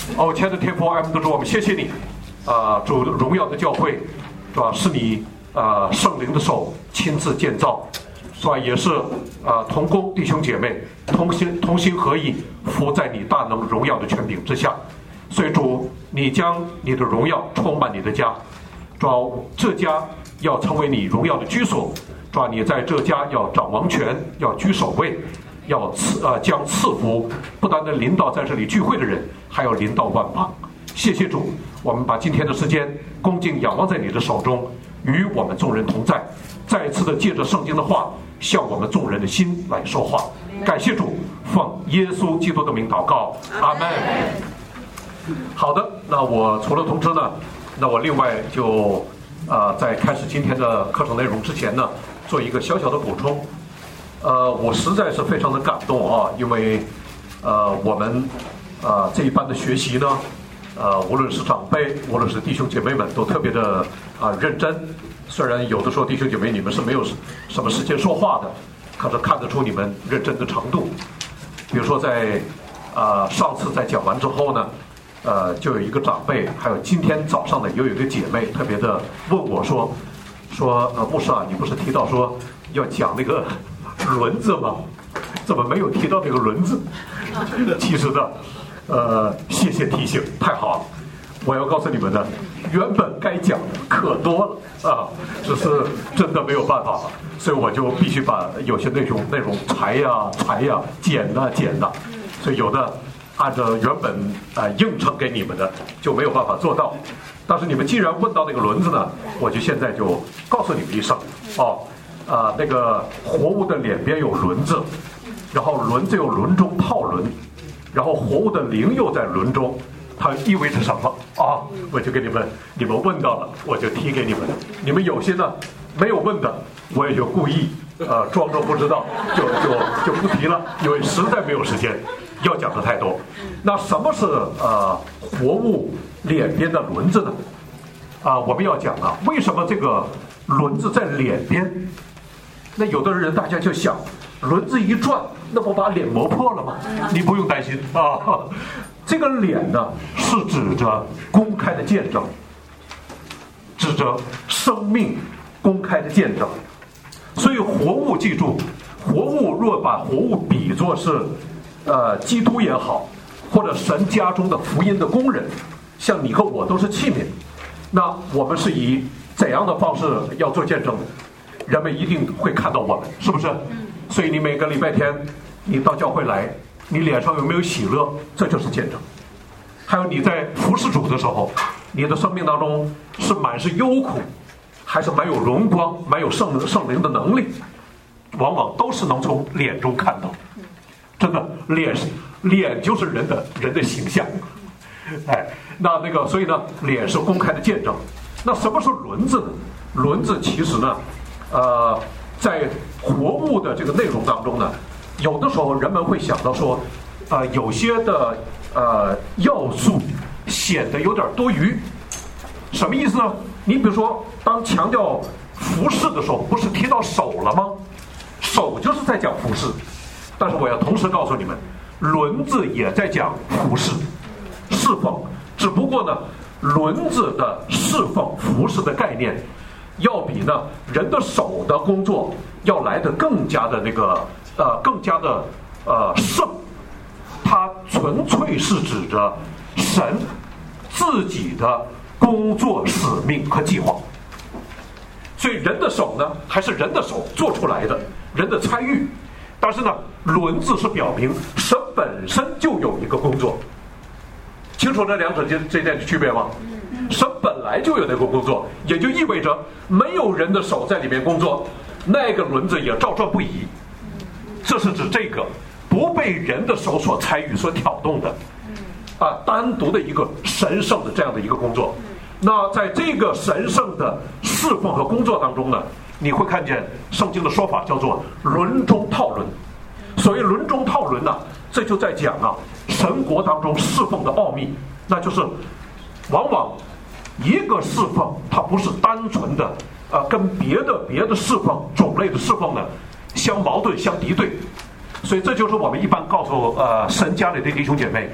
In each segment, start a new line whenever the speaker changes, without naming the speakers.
哦，亲爱的天父，爱我们的主，我们谢谢你，主荣耀的教会，是吧？是你圣灵的手亲自建造，是吧？也是同工弟兄姐妹同心合意，服在你大能荣耀的权柄之下。所以主，你将你的荣耀充满你的家，主，这家要成为你荣耀的居所，主，你在这家要掌王权，要居首位。要将赐福不单的临到在这里聚会的人，还要临到万邦。谢谢主，我们把今天的时间恭敬仰望在你的手中，与我们众人同在，再一次的借着圣经的话向我们众人的心来说话。感谢主，奉耶稣基督的名祷告，阿门。好的，那我除了通知呢，那我另外就在开始今天的课程内容之前呢，做一个小小的补充。我实在是非常的感动啊，因为我们这一班的学习呢，无论是长辈，无论是弟兄姐妹们，都特别的认真。虽然有的时候弟兄姐妹你们是没有什么时间说话的，可是看得出你们认真的程度。比如说在上次在讲完之后呢，就有一个长辈，还有今天早上呢，又有一个姐妹特别的问我说牧师啊，你不是提到说要讲那个轮子吗？怎么没有提到这个轮子？其实呢，谢谢提醒，太好了。我要告诉你们呢，原本该讲的可多了只是真的没有办法了，所以我就必须把有些内容裁呀、剪呐，所以有的按照原本应承给你们的就没有办法做到。但是你们既然问到那个轮子呢，我就现在就告诉你们一声那个活物的脸边有轮子，然后轮子有轮中套轮，然后活物的灵又在轮中，它意味着什么我就给你们问到了，我就提给你们。你们有些呢没有问的，我也就故意装作不知道，就不提了，因为实在没有时间要讲的太多。那什么是活物脸边的轮子呢？我们要讲为什么这个轮子在脸边？那有的人大家就想，轮子一转，那不把脸磨破了吗？你不用担心这个脸呢是指着公开的见证，指着生命公开的见证。所以活物，记住，活物若把活物比作是基督也好，或者神家中的福音的工人，像你和我都是器皿，那我们是以怎样的方式要做见证的？人们一定会看到我们，是不是？所以你每个礼拜天你到教会来，你脸上有没有喜乐，这就是见证。还有你在服侍主的时候，你的生命当中是满是忧苦，还是满有荣光，满有圣灵的能力，往往都是能从脸中看到。真的，脸就是人的形象。那个所以呢，脸是公开的见证。那什么是轮子呢？轮子其实呢在活物的这个内容当中呢，有的时候人们会想到说有些的要素显得有点多余。什么意思呢？你比如说当强调服侍的时候，不是提到手了吗？手就是在讲服侍，但是我要同时告诉你们，轮子也在讲服侍侍奉，只不过呢轮子的侍奉服侍的概念要比呢人的手的工作要来得更加的更加的圣。它纯粹是指着神自己的工作使命和计划。所以人的手呢还是人的手做出来的，人的参与。但是呢轮子是表明神本身就有一个工作。清楚这两者之间的区别吗？神本来就有那个工作，也就意味着没有人的手在里面工作，那个轮子也照转不已。这是指这个不被人的手所参与所挑动的单独的一个神圣的这样的一个工作。那在这个神圣的侍奉和工作当中呢，你会看见圣经的说法叫做轮中套轮。所谓轮中套轮呢，这就在讲神国当中侍奉的奥秘。那就是往往一个侍奉它不是单纯的跟别的侍奉种类的侍奉呢相矛盾相敌对。所以这就是我们一般告诉神家里的弟兄姐妹，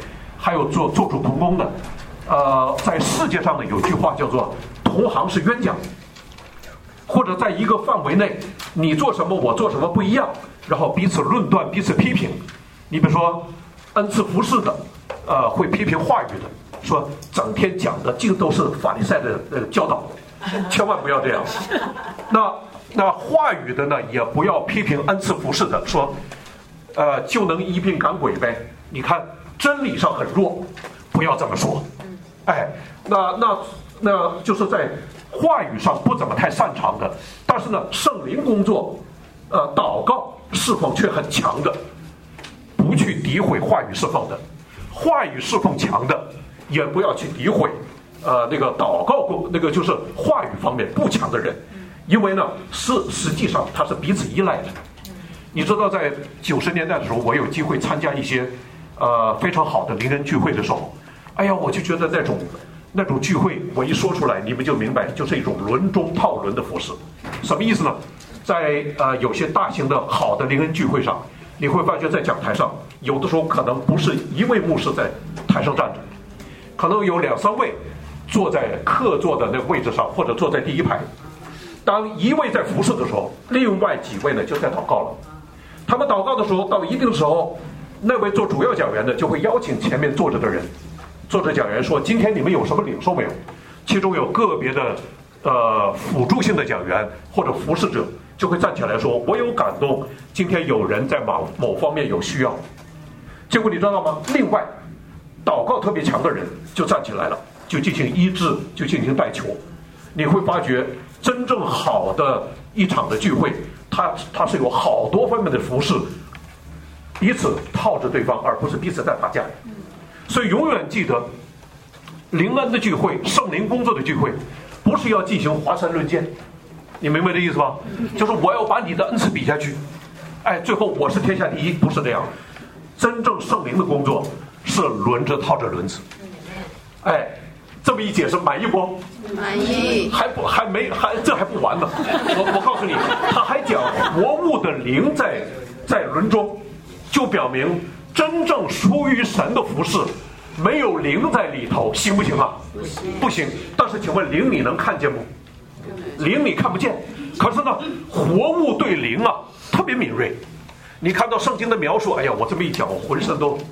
还有做主同工的，在世界上呢有句话叫做同行是冤家，或者在一个范围内，你做什么我做什么不一样，然后彼此论断彼此批评。你比如说恩赐服侍的，会批评话语的，说整天讲的尽都是法利赛的教导，千万不要这样。那话语的呢，也不要批评恩赐服侍的，说就能医病赶鬼呗。你看真理上很弱，不要这么说。哎，那就是在话语上不怎么太擅长的，但是呢，圣灵工作，祷告侍奉却很强的，不去诋毁话语侍奉的，话语侍奉强的，也不要去诋毁，那个祷告那个就是话语方面不强的人，因为呢实际上他是彼此依赖的。你知道，在90年代的时候，我有机会参加一些非常好的灵恩聚会的时候，哎呀，我就觉得那种聚会，我一说出来，你们就明白，就是一种轮中套轮的服侍。什么意思呢？在有些大型的好的灵恩聚会上，你会发觉在讲台上，有的时候可能不是一位牧师在台上站着，可能有2、3位坐在客座的那个位置上，或者坐在第一排。当一位在服侍的时候，另外几位呢就在祷告了。他们祷告的时候，到一定时候，那位做主要讲员的就会邀请前面坐着的人，坐着讲员说：“今天你们有什么领受没有？”其中有个别的辅助性的讲员或者服侍者就会站起来说：“我有感动，今天有人在某方面有需要。”结果你知道吗？另外，祷告特别强的人就站起来了，就进行医治，就进行代求。你会发觉，真正好的一场的聚会，它是有好多方面的服侍，彼此套着对方，而不是彼此在打架。所以永远记得，灵恩的聚会、圣灵工作的聚会，不是要进行华山论剑，你明白这意思吧？就是我要把你的恩赐比下去，哎，最后我是天下第一，不是这样。真正圣灵的工作是轮着套着轮子，哎，这么一解释满意不？
满意。
这还不完呢。我告诉你，他还讲活物的灵在轮中，就表明真正出于神的服事，没有灵在里头，行不行啊？不行。但是请问灵你能看见吗？灵你看不见，可是呢，活物对灵啊特别敏锐。你看到圣经的描述，哎呀，我这么一讲，我浑身都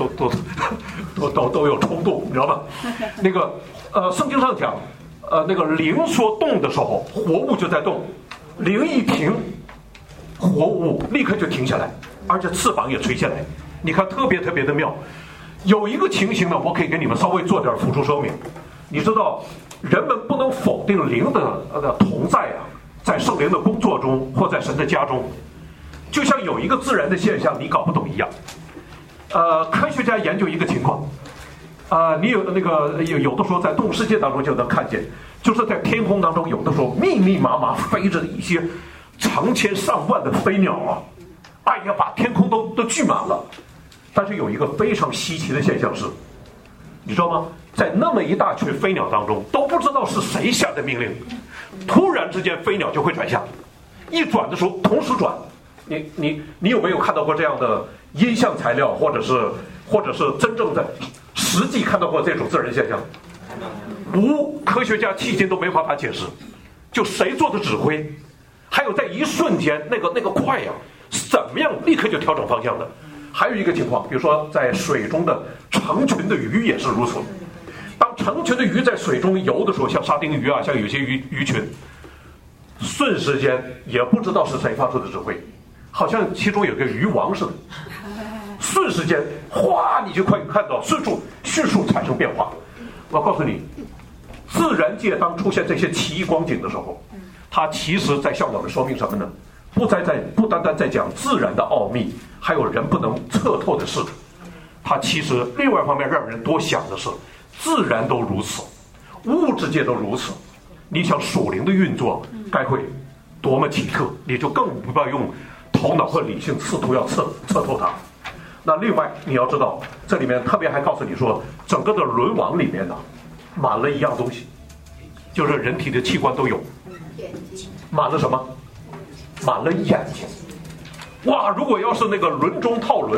有冲动，你知道吗？那个圣经上讲，那个灵说动的时候，活物就在动；灵一停，活物立刻就停下来，而且翅膀也垂下来。你看，特别的妙。有一个情形呢，我可以给你们稍微做点辅助说明。你知道，人们不能否定灵的同在啊，在圣灵的工作中，或在神的家中。就像有一个自然的现象你搞不懂一样，科学家研究一个情况，你有的时候在动物世界当中就能看见，就是在天空当中有的时候密密麻麻飞着一些成千上万的飞鸟啊，哎呀，把天空都聚满了。但是有一个非常稀奇的现象是，你知道吗？在那么一大群飞鸟当中，都不知道是谁下的命令，突然之间飞鸟就会转向，一转的时候同时转。你有没有看到过这样的音像材料，或者是真正的实际看到过这种自然现象？无，科学家迄今都没办法解释，就谁做的指挥，还有在一瞬间那个快呀，怎么样立刻就调整方向的？还有一个情况，比如说在水中的成群的鱼也是如此。当成群的鱼在水中游的时候，像沙丁鱼啊，像有些鱼群，瞬时间也不知道是谁发出的指挥。好像其中有个鱼王似的，瞬时间，哗，你就快看到迅速产生变化。我告诉你，自然界当出现这些奇异光景的时候，它其实在向我们说明什么呢？不单单在讲自然的奥秘，还有人不能测透的事。它其实另外一方面让人多想的是，自然都如此，物质界都如此，你想属灵的运作该会多么奇特，你就更不要用头脑和理性试图要测透它。那另外你要知道，这里面特别还告诉你说，整个的轮网里面呢，满了一样东西，就是人体的器官都有，满了什么？满了眼睛。哇！如果要是那个轮中套轮，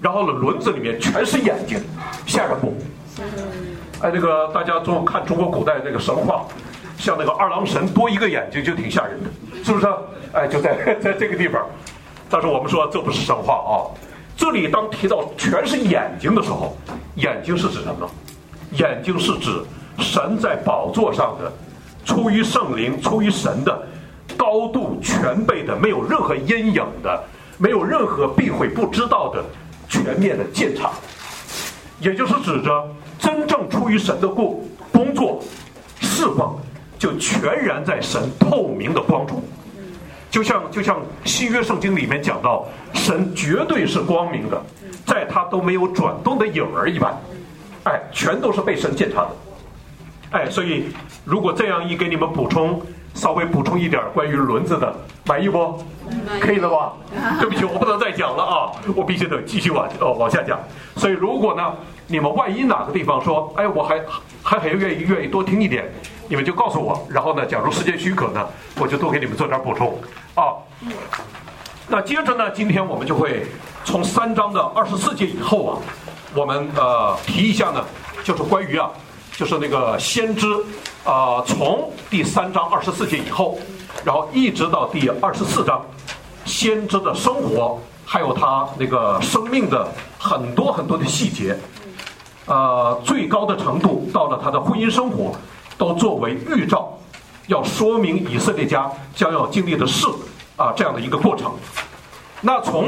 然后呢轮子里面全是眼睛，吓人不？哎，那个大家看中国古代那个神话，像那个二郎神多一个眼睛就挺吓人的，是不是？哎，就在这个地方。但是我们说这不是神话啊。这里当提到全是眼睛的时候，眼睛是指什么呢？眼睛是指神在宝座上的，出于圣灵、出于神的高度全备的，没有任何阴影的，没有任何避讳不知道的全面的鉴察，也就是指着真正出于神的工作侍奉，就全然在神透明的光中。就像新约圣经里面讲到，神绝对是光明的，在他都没有转动的影儿一般，哎，全都是被神鉴察的。哎，所以如果这样一给你们稍微补充一点关于轮子的，满意不？可以了吧？对不起，我不能再讲了啊，我必须得继续往下讲。所以如果呢，你们万一哪个地方说，哎，我还很愿意多听一点，你们就告诉我，然后呢，假如时间许可呢，我就多给你们做点补充啊。那接着呢，今天我们就会从3章的24节以后啊，我们提一下呢，就是关于就是那个先知从第3章24节以后，然后一直到第24章，先知的生活，还有他那个生命的很多很多的细节，最高的程度到了他的婚姻生活，都作为预兆，要说明以色列家将要经历的事这样的一个过程。那从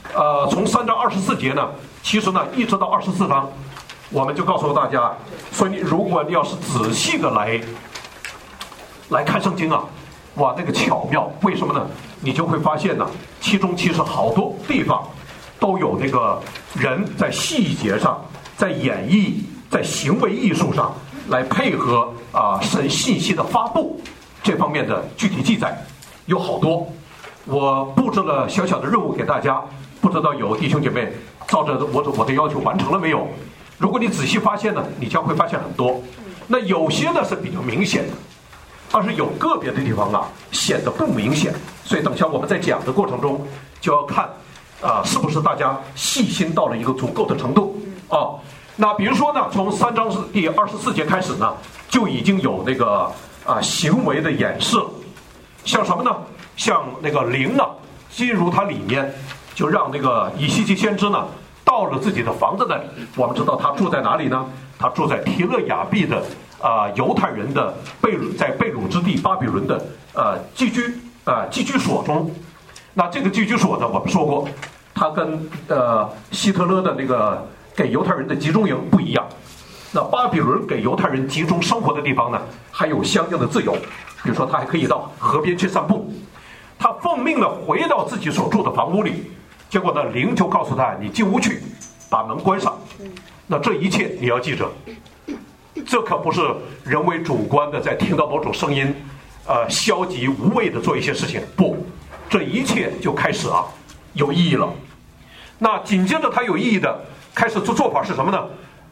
3章24节呢，其实呢一直到24章。我们就告诉大家，所以如果你要是仔细的来看圣经哇，那个巧妙，为什么呢？你就会发现呢，其中其实好多地方都有那个人在细节上、在演绎、在行为艺术上来配合神信息的发布这方面的具体记载，有好多。我布置了小小的任务给大家，不知道有弟兄姐妹照着我的要求完成了没有？如果你仔细发现呢，你将会发现很多。那有些呢是比较明显的，但是有个别的地方显得不明显。所以等下我们在讲的过程中，就要看是不是大家细心到了一个足够的程度那比如说呢，从3章第24节开始呢，就已经有那个行为的演示，像什么呢？像那个灵进入它里面，就让那个以西结先知呢到了自己的房子那里。我们知道他住在哪里呢？他住在提勒雅毕的犹太人的在被掳之地巴比伦的寄居所中。那这个寄居所呢，我们说过，它跟希特勒的那个给犹太人的集中营不一样。那巴比伦给犹太人集中生活的地方呢，还有相应的自由，比如说他还可以到河边去散步。他奉命呢回到自己所住的房屋里，结果呢灵就告诉他，你进屋去，把门关上。那这一切你要记着，这可不是人为主观的在听到某种声音消极无谓的做一些事情，不，这一切就开始有意义了。那紧接着他有意义的开始做法是什么呢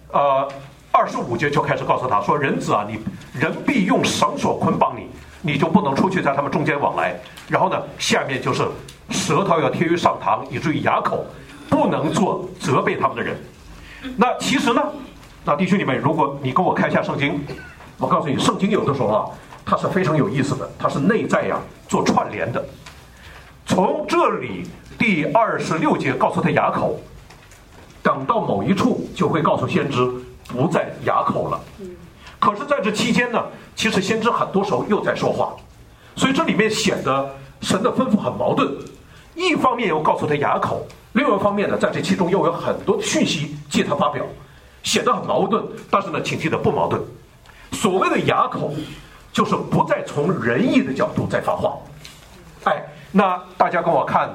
？25节就开始告诉他说，人子你人必用绳索捆绑你，你就不能出去在他们中间往来。然后呢，下面就是舌头要贴于上膛，以至于哑口，不能做责备他们的人。那其实呢，那弟兄姐妹，如果你跟我看一下圣经，我告诉你，圣经有的时候它是非常有意思的，它是内在做串联的。从这里第26节告诉他哑口，等到某一处就会告诉先知不再哑口了。可是在这期间呢，其实先知很多时候又在说话，所以这里面显得神的吩咐很矛盾。一方面又告诉他哑口，另外一方面呢，在这其中又有很多的讯息借他发表，显得很矛盾。但是呢，请记得不矛盾。所谓的哑口，就是不再从仁义的角度在发话。那大家跟我看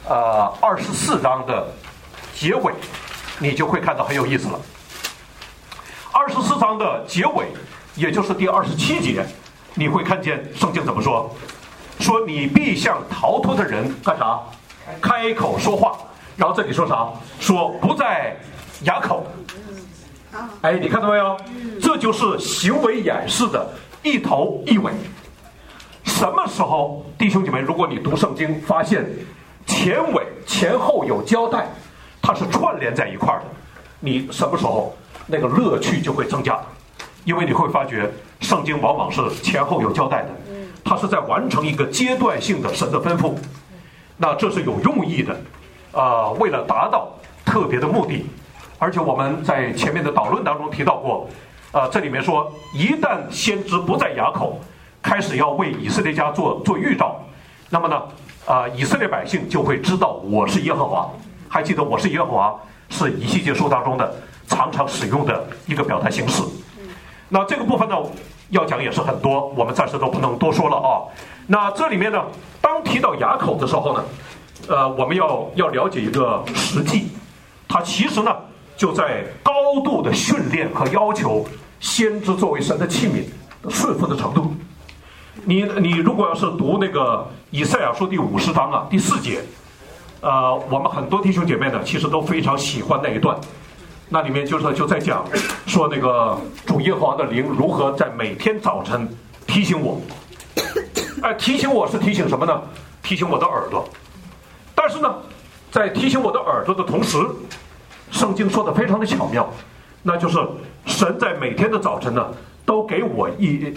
24章的结尾，你就会看到很有意思了。24章的结尾，也就是第27节，你会看见圣经怎么说？说你必向逃脱的人干啥？开口说话。然后这里说啥？说不再哑口。你看到没有？这就是行为演示的一头一尾。什么时候，弟兄姐妹，如果你读圣经发现前后有交代， 它是串联在一块儿的。你什么时候那个乐趣就会增加，因为你会发觉圣经往往是前后有交代的，它是在完成一个阶段性的神的吩咐，那这是有用意的，为了达到特别的目的。而且我们在前面的导论当中提到过，这里面说，一旦先知不在哑口，开始要为以色列家做预兆，那么呢，以色列百姓就会知道我是耶和华。还记得我是耶和华是以西结书当中的常常使用的一个表达形式。那这个部分呢，要讲也是很多，我们暂时都不能多说了啊。那这里面呢，当提到哑口的时候呢，我们要了解一个实际，它其实呢就在高度的训练和要求先知作为神的器皿顺服的程度。你如果要是读那个以赛亚书第50章啊第4节，我们很多弟兄姐妹呢其实都非常喜欢那一段，那里面就在讲说那个主耶和华的灵如何在每天早晨提醒我，提醒我是提醒什么呢？提醒我的耳朵。但是呢，在提醒我的耳朵的同时，圣经说的非常的巧妙，那就是神在每天的早晨呢，都给我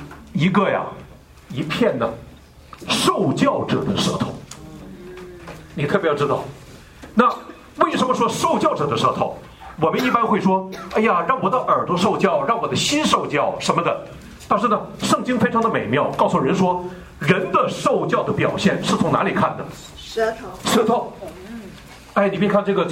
一片呢受教者的舌头。你特别要知道，那为什么说受教者的舌头？我们一般会说，哎呀，让我的耳朵受教，让我的心受教什么的。但是呢，圣经非常的美妙，告诉人说，人的受教的表现是从哪里看的？舌头。你别看这么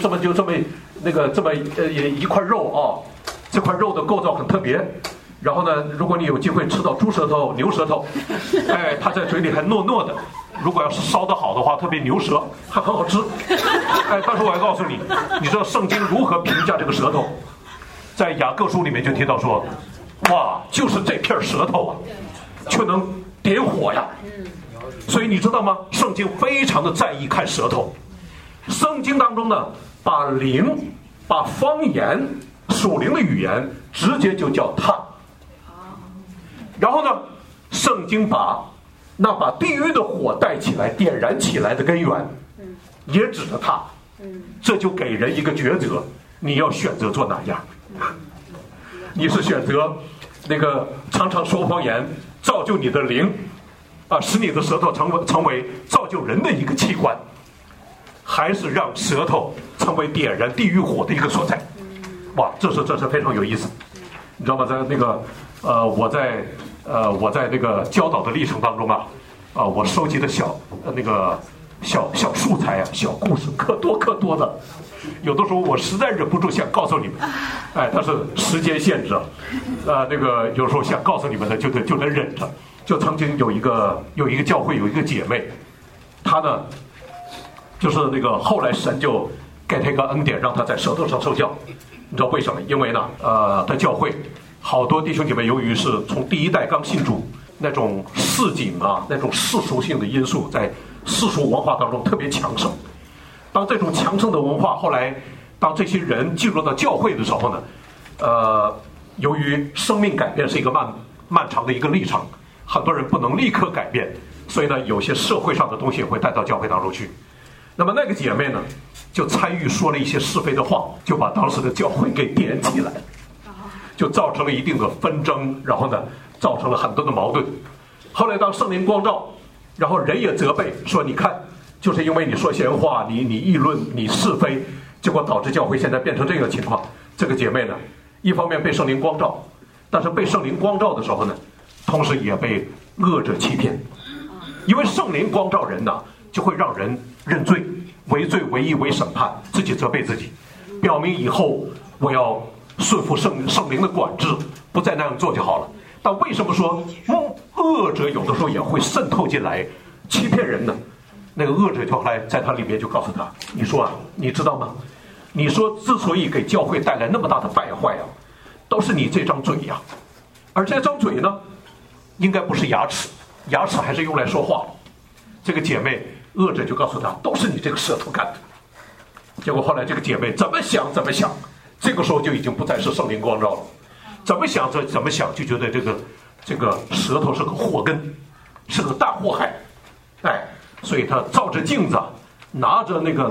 一块肉啊，这块肉的构造很特别。然后呢，如果你有机会吃到猪舌头、牛舌头，它在嘴里还糯糯的。如果要是烧得好的话，特别牛舌还很好吃。但是我要告诉你，你知道圣经如何评价这个舌头？在雅各书里面就提到说，哇，就是这片舌头啊，却能点火呀。所以你知道吗？圣经非常的在意看舌头。圣经当中呢，把灵、把方言、属灵的语言直接就叫炭。然后呢，圣经把地狱的火带起来、点燃起来的根源，也指着它。这就给人一个抉择，你要选择做哪样？你是选择那个常常说方言，造就你的灵，使你的舌头成为造就人的一个器官，还是让舌头成为点燃地狱火的一个所在？哇，这是非常有意思，你知道吗？在那个我在那个教导的历程当中我收集的小素材小故事可多的，有的时候我实在忍不住想告诉你们，但是时间限制，那个有时候想告诉你们的就得忍着。就曾经有一个教会有一个姐妹，她呢就是那个后来神就给她一个恩典，让她在舌头上受教。你知道为什么？因为呢在教会好多弟兄姐妹由于是从第一代刚信主，那种市井那种世俗性的因素在世俗文化当中特别强盛。当这种强盛的文化后来当这些人进入到教会的时候呢，由于生命改变是一个漫长的一个历程，很多人不能立刻改变，所以呢有些社会上的东西也会带到教会当中去。那么那个姐妹呢就参与说了一些是非的话，就把当时的教会给点起来，就造成了一定的纷争，然后呢造成了很多的矛盾。后来当圣灵光照，然后人也责备说，你看就是因为你说闲话，你议论，你是非，结果导致教会现在变成这个情况。这个姐妹呢一方面被圣灵光照，但是被圣灵光照的时候呢，同时也被恶者欺骗。因为圣灵光照人呢，就会让人认罪，为罪为义为审判，自己责备自己，表明以后我要顺服圣灵的管制，不再那样做就好了。但为什么说恶者有的时候也会渗透进来欺骗人呢？那个恶者就后来在他里面就告诉他，你说你知道吗？你说之所以给教会带来那么大的败坏都是你这张嘴呀。而这张嘴呢应该不是牙齿，牙齿还是用来说话。这个姐妹恶者就告诉他，都是你这个舌头干的。结果后来这个姐妹怎么想，这个时候就已经不再是圣灵光照了，怎么想就觉得这个舌头是个祸根，是个大祸害。所以他照着镜子，拿着那个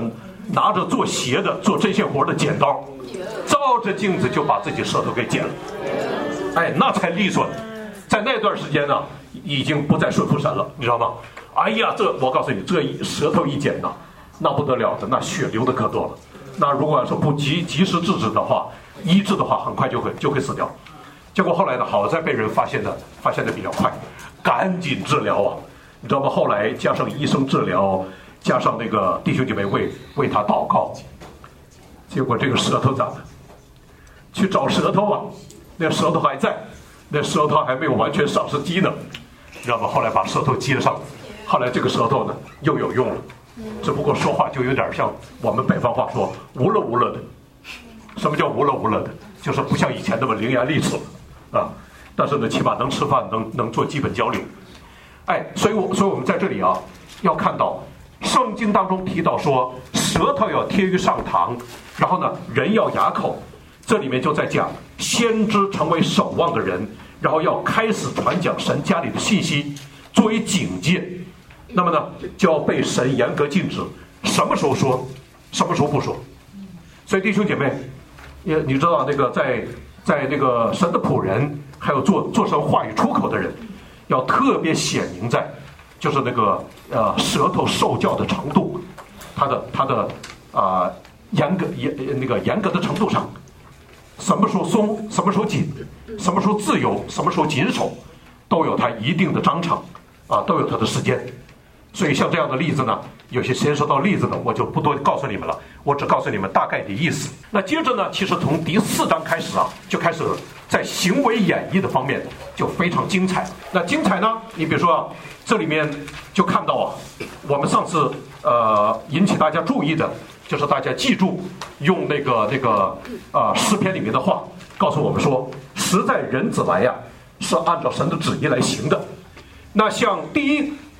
拿着做鞋的、做针线活的剪刀，照着镜子就把自己舌头给剪了。哎，那才利索。在那段时间呢，已经不再顺服神了，你知道吗？哎呀，我告诉你，这舌头一剪呐，那不得了的，那血流的可多了。那如果要是不及时制止的话，医治的话，很快就会死掉。结果后来呢，好在被人发现的比较快，赶紧治疗啊，你知道吗？后来加上医生治疗，加上那个弟兄姐妹为他祷告，结果这个舌头咋的？去找舌头啊，那舌头还在，那舌头还没有完全丧失机能，你知道吗？后来把舌头接上，后来这个舌头呢又有用了，只不过说话就有点像我们北方话说无了无了的。什么叫无了无了的？就是不像以前那么伶牙俐齿啊，但是呢，起码能吃饭，能做基本交流。哎，所以我们在这里啊，要看到圣经当中提到说，舌头要贴于上膛，然后呢，人要哑口。这里面就在讲先知成为守望的人，然后要开始传讲神家里的信息，作为警戒。那么呢，就要被神严格禁止，什么时候说，什么时候不说。所以弟兄姐妹，你知道那个在那个神的仆人，还有做神话语出口的人，要特别显明在，就是那个舌头受教的程度，他的严格的程度上。什么时候松，什么时候紧，什么时候自由，什么时候紧守，都有它一定的章程啊，都有它的时间。所以像这样的例子呢，有些牵涉到例子呢，我就不多告诉你们了，我只告诉你们大概的意思。那接着呢，其实从第4章开始啊，就开始在行为演绎的方面就非常精彩。那精彩呢，你比如说这里面就看到啊，我们上次引起大家注意的。就是大家记住，用那个诗篇里面的话告诉我们说，实在人子来呀，是按照神的旨意来行的。那像第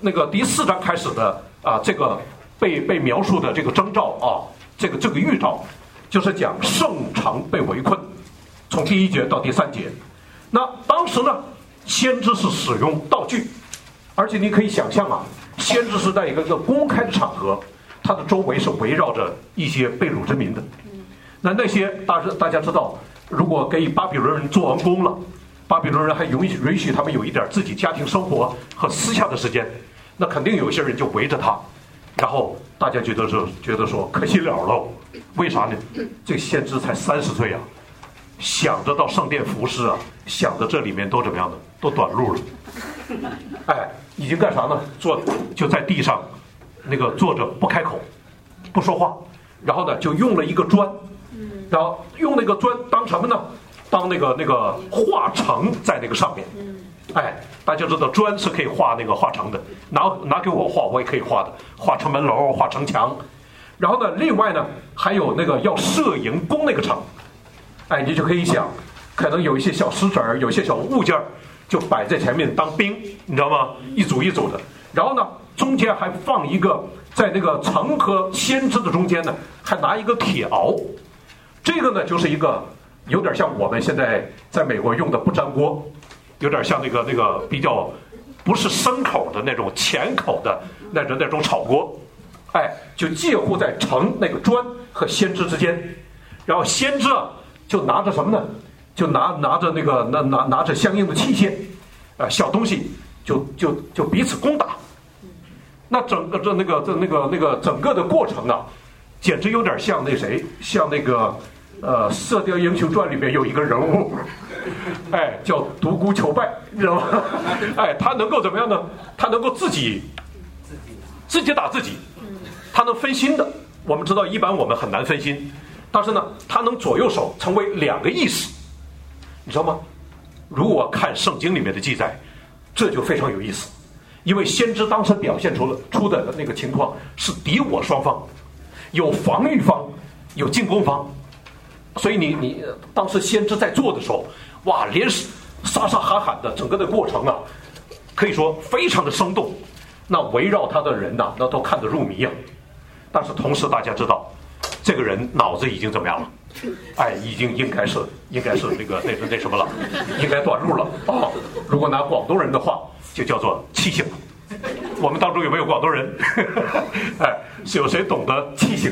4章开始的这个被描述的这个征兆啊，这个预兆，就是讲圣城被围困，从第1节到第3节。那当时呢，先知是使用道具，而且你可以想象啊，先知是在一个公开的场合。他的周围是围绕着一些被掳之民的，那些大家知道，如果给巴比伦人做完工了，巴比伦人还允许他们有一点自己家庭生活和私下的时间，那肯定有些人就围着他，然后大家觉得说可惜了喽，为啥呢？这个先知才30岁啊，想着到圣殿服侍啊，想着这里面都怎么样的，都短路了，哎，已经干啥呢？就在地上。那个坐着不开口，不说话，然后呢就用了一个砖，然后用那个砖当什么呢？当那个画城在那个上面。哎，大家知道砖是可以画城的，拿给我画，我也可以画的，画城门楼，画城墙。然后呢，另外呢还有那个要设营攻那个城，哎，你就可以想，可能有一些小石子儿，有一些小物件就摆在前面当兵，你知道吗？一组一组的，然后呢。中间还放一个，在那个城和先知的中间呢，还拿一个铁鏊，这个呢就是一个有点像我们现在在美国用的不粘锅，有点像那个比较不是深口的那种浅口的那种炒锅，哎，就介乎在城那个砖和先知之间，然后先知啊就拿着什么呢？就拿着拿着相应的器械，小东西就彼此攻打。那整个整个的过程啊，简直有点像像那个《射雕英雄传》里面有一个人物，哎，叫独孤求败，你知道吗？哎，他能够怎么样呢？他能够自己打自己，他能分心的。我们知道，一般我们很难分心，但是呢，他能左右手成为2个意识，你知道吗？如果看圣经里面的记载，这就非常有意思。因为先知当时表现出的那个情况是敌我双方，有防御方，有进攻方，所以你当时先知在做的时候，哇，连杀杀喊喊的，整个的过程啊，可以说非常的生动。那围绕他的人呐，那都看得入迷啊。但是同时大家知道，这个人脑子已经怎么样了？哎，已经应该是那什么了，应该短路了啊。如果拿广东人的话，就叫做气醒了。我们当中有没有广东人？哎，是有谁懂得气醒？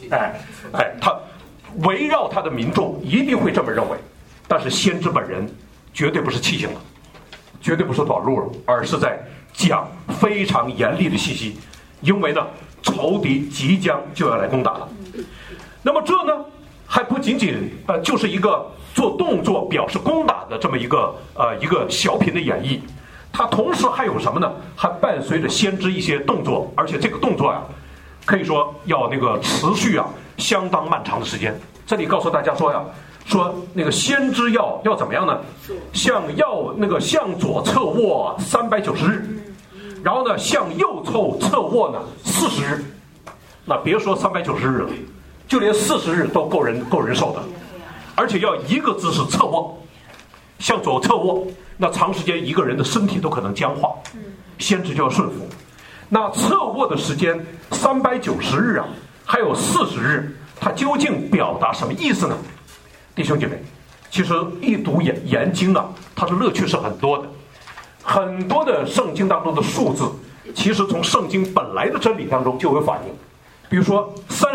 他围绕他的民众一定会这么认为，但是先知本人绝对不是气性了，绝对不是短路了，而是在讲非常严厉的信息，因为呢，仇敌即将就要来攻打了。那么这呢，还不仅仅就是一个做动作表示攻打的这么一个小品的演绎，它同时还有什么呢？还伴随着先知一些动作，而且这个动作呀，可以说要那个持续相当漫长的时间。这里告诉大家说说那个先知要怎么样呢？向左侧卧390日，然后呢向右侧卧呢40日。那别说390日了，就连40日都够人受的，而且要一个姿势侧卧，向左侧卧，那长时间一个人的身体都可能僵化，先知就要顺服。那侧卧的时间390日还有40日，它究竟表达什么意思呢？弟兄姐妹，其实一读研经它的乐趣是很多的，很多的圣经当中的数字，其实从圣经本来的真理当中就有反映。比如说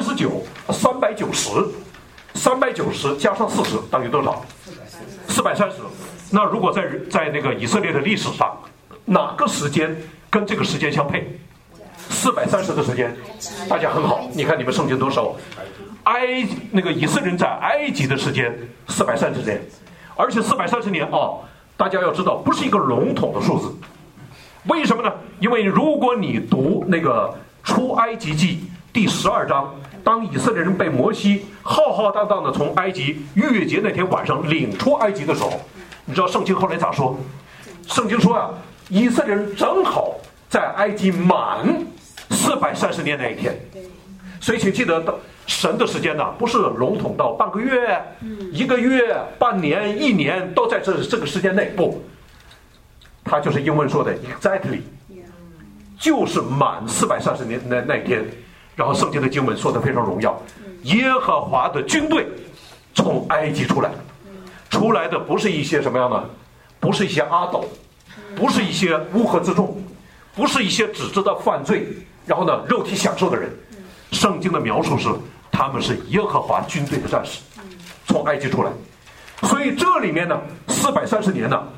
390加上40等于多少？430。那如果在那个以色列的历史上，哪个时间跟这个时间相配？430的时间，大家很好，你看你们圣经多熟。以色列人在埃及的时间430年，而且430年大家要知道不是一个笼统的数字。为什么呢？因为如果你读那个出埃及记第12章，当以色列人被摩西浩浩荡荡的从埃及逾越节那天晚上领出埃及的时候，你知道圣经后来咋说？圣经说以色列人正好在埃及满430年那一天。所以请记得，神的时间不是笼统到半个月、1个月、半年、1年都在这个时间内，不，它就是英文说的 exactly， 就是满430年那一天。然后圣经的经文说的非常荣耀，耶和华的军队从埃及出来的不是一些什么样的，不是一些阿斗，不是一些乌合自重，不是一些只知道犯罪然后呢肉体享受的人。圣经的描述是他们是耶和华军队的战士，从埃及出来。所以这里面呢430年呢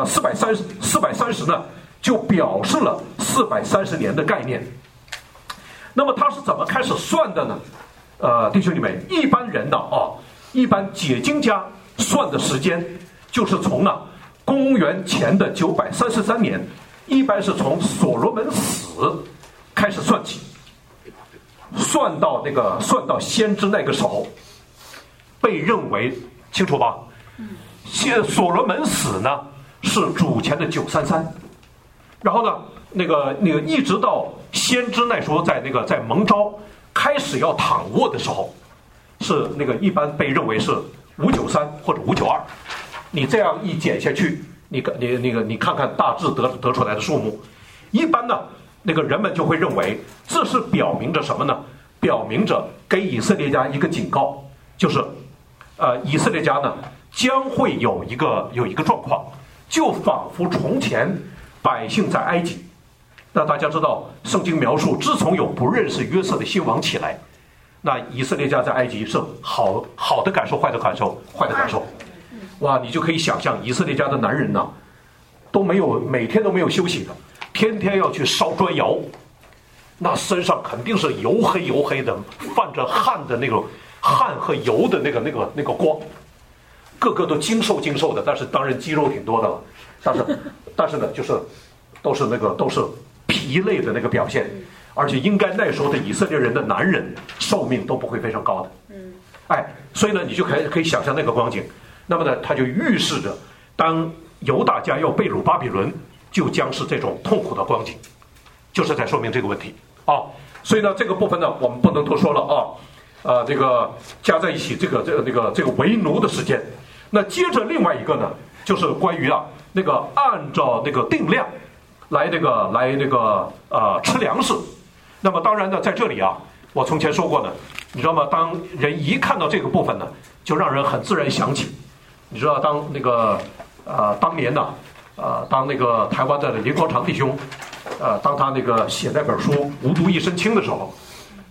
430呢就表示了430年的概念。那么它是怎么开始算的呢？弟兄姊妹，一般人一般解经家算的时间就是从公元前的933年，一般是从所罗门死开始算起，算到先知那个时候，被认为清楚吧？所罗门死呢是主前的933，然后呢那个一直到先知那时候在蒙召开始要躺卧的时候，是一般被认为是593或者592。你这样一减下去，你看看大致得出来的数目，一般呢人们就会认为这是表明着什么呢？表明着给以色列家一个警告，就是以色列家呢将会有一个状况，就仿佛从前百姓在埃及。那大家知道圣经描述，自从有不认识约瑟的新王起来，那以色列家在埃及是好的感受，坏的感受。哇，你就可以想象以色列家的男人每天都没有休息的，天天要去烧砖窑，那身上肯定是油黑的，泛着汗的那种汗和油的那个光，个个都精瘦的，但是当然肌肉挺多的了，但是呢就是都是疲累的那个表现，而且应该那时候的以色列人的男人寿命都不会非常高的。所以呢你就可以想象那个光景。那么呢它就预示着当犹大家要被掳巴比伦，就将是这种痛苦的光景，就是在说明这个问题所以呢这个部分呢我们不能多说了这个加在一起这个为奴的时间。那接着另外一个呢就是关于按照定量来吃粮食。那么当然呢在这里我从前说过呢，你知道吗？当人一看到这个部分呢，就让人很自然想起，你知道当当年呢当台湾的林光常弟兄当他写那本书《无独一身轻》的时候，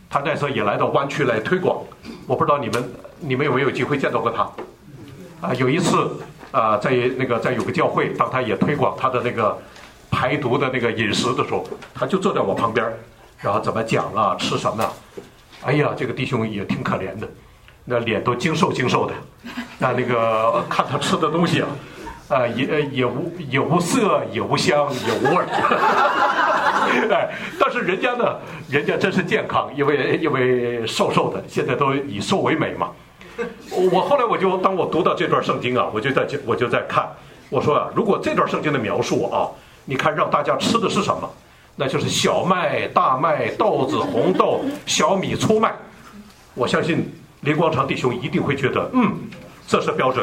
他那时候也来到湾区来推广。我不知道你们有没有机会见到过他？有一次在有个教会，当他也推广他的那个排毒的那个饮食的时候，他就坐在我旁边，然后怎么讲啊，吃什么啊？哎呀，这个弟兄也挺可怜的，那脸都精瘦的，那个看他吃的东西啊，也无色，也无香，也无味哎，但是人家真是健康，因为瘦的，现在都以瘦为美嘛。后来当我读到这段圣经啊，我就在看，我说啊，如果这段圣经的描述啊，你看让大家吃的是什么？那就是小麦、大麦、豆子、红豆、小米、粗麦。我相信林光常弟兄一定会觉得，这是标准。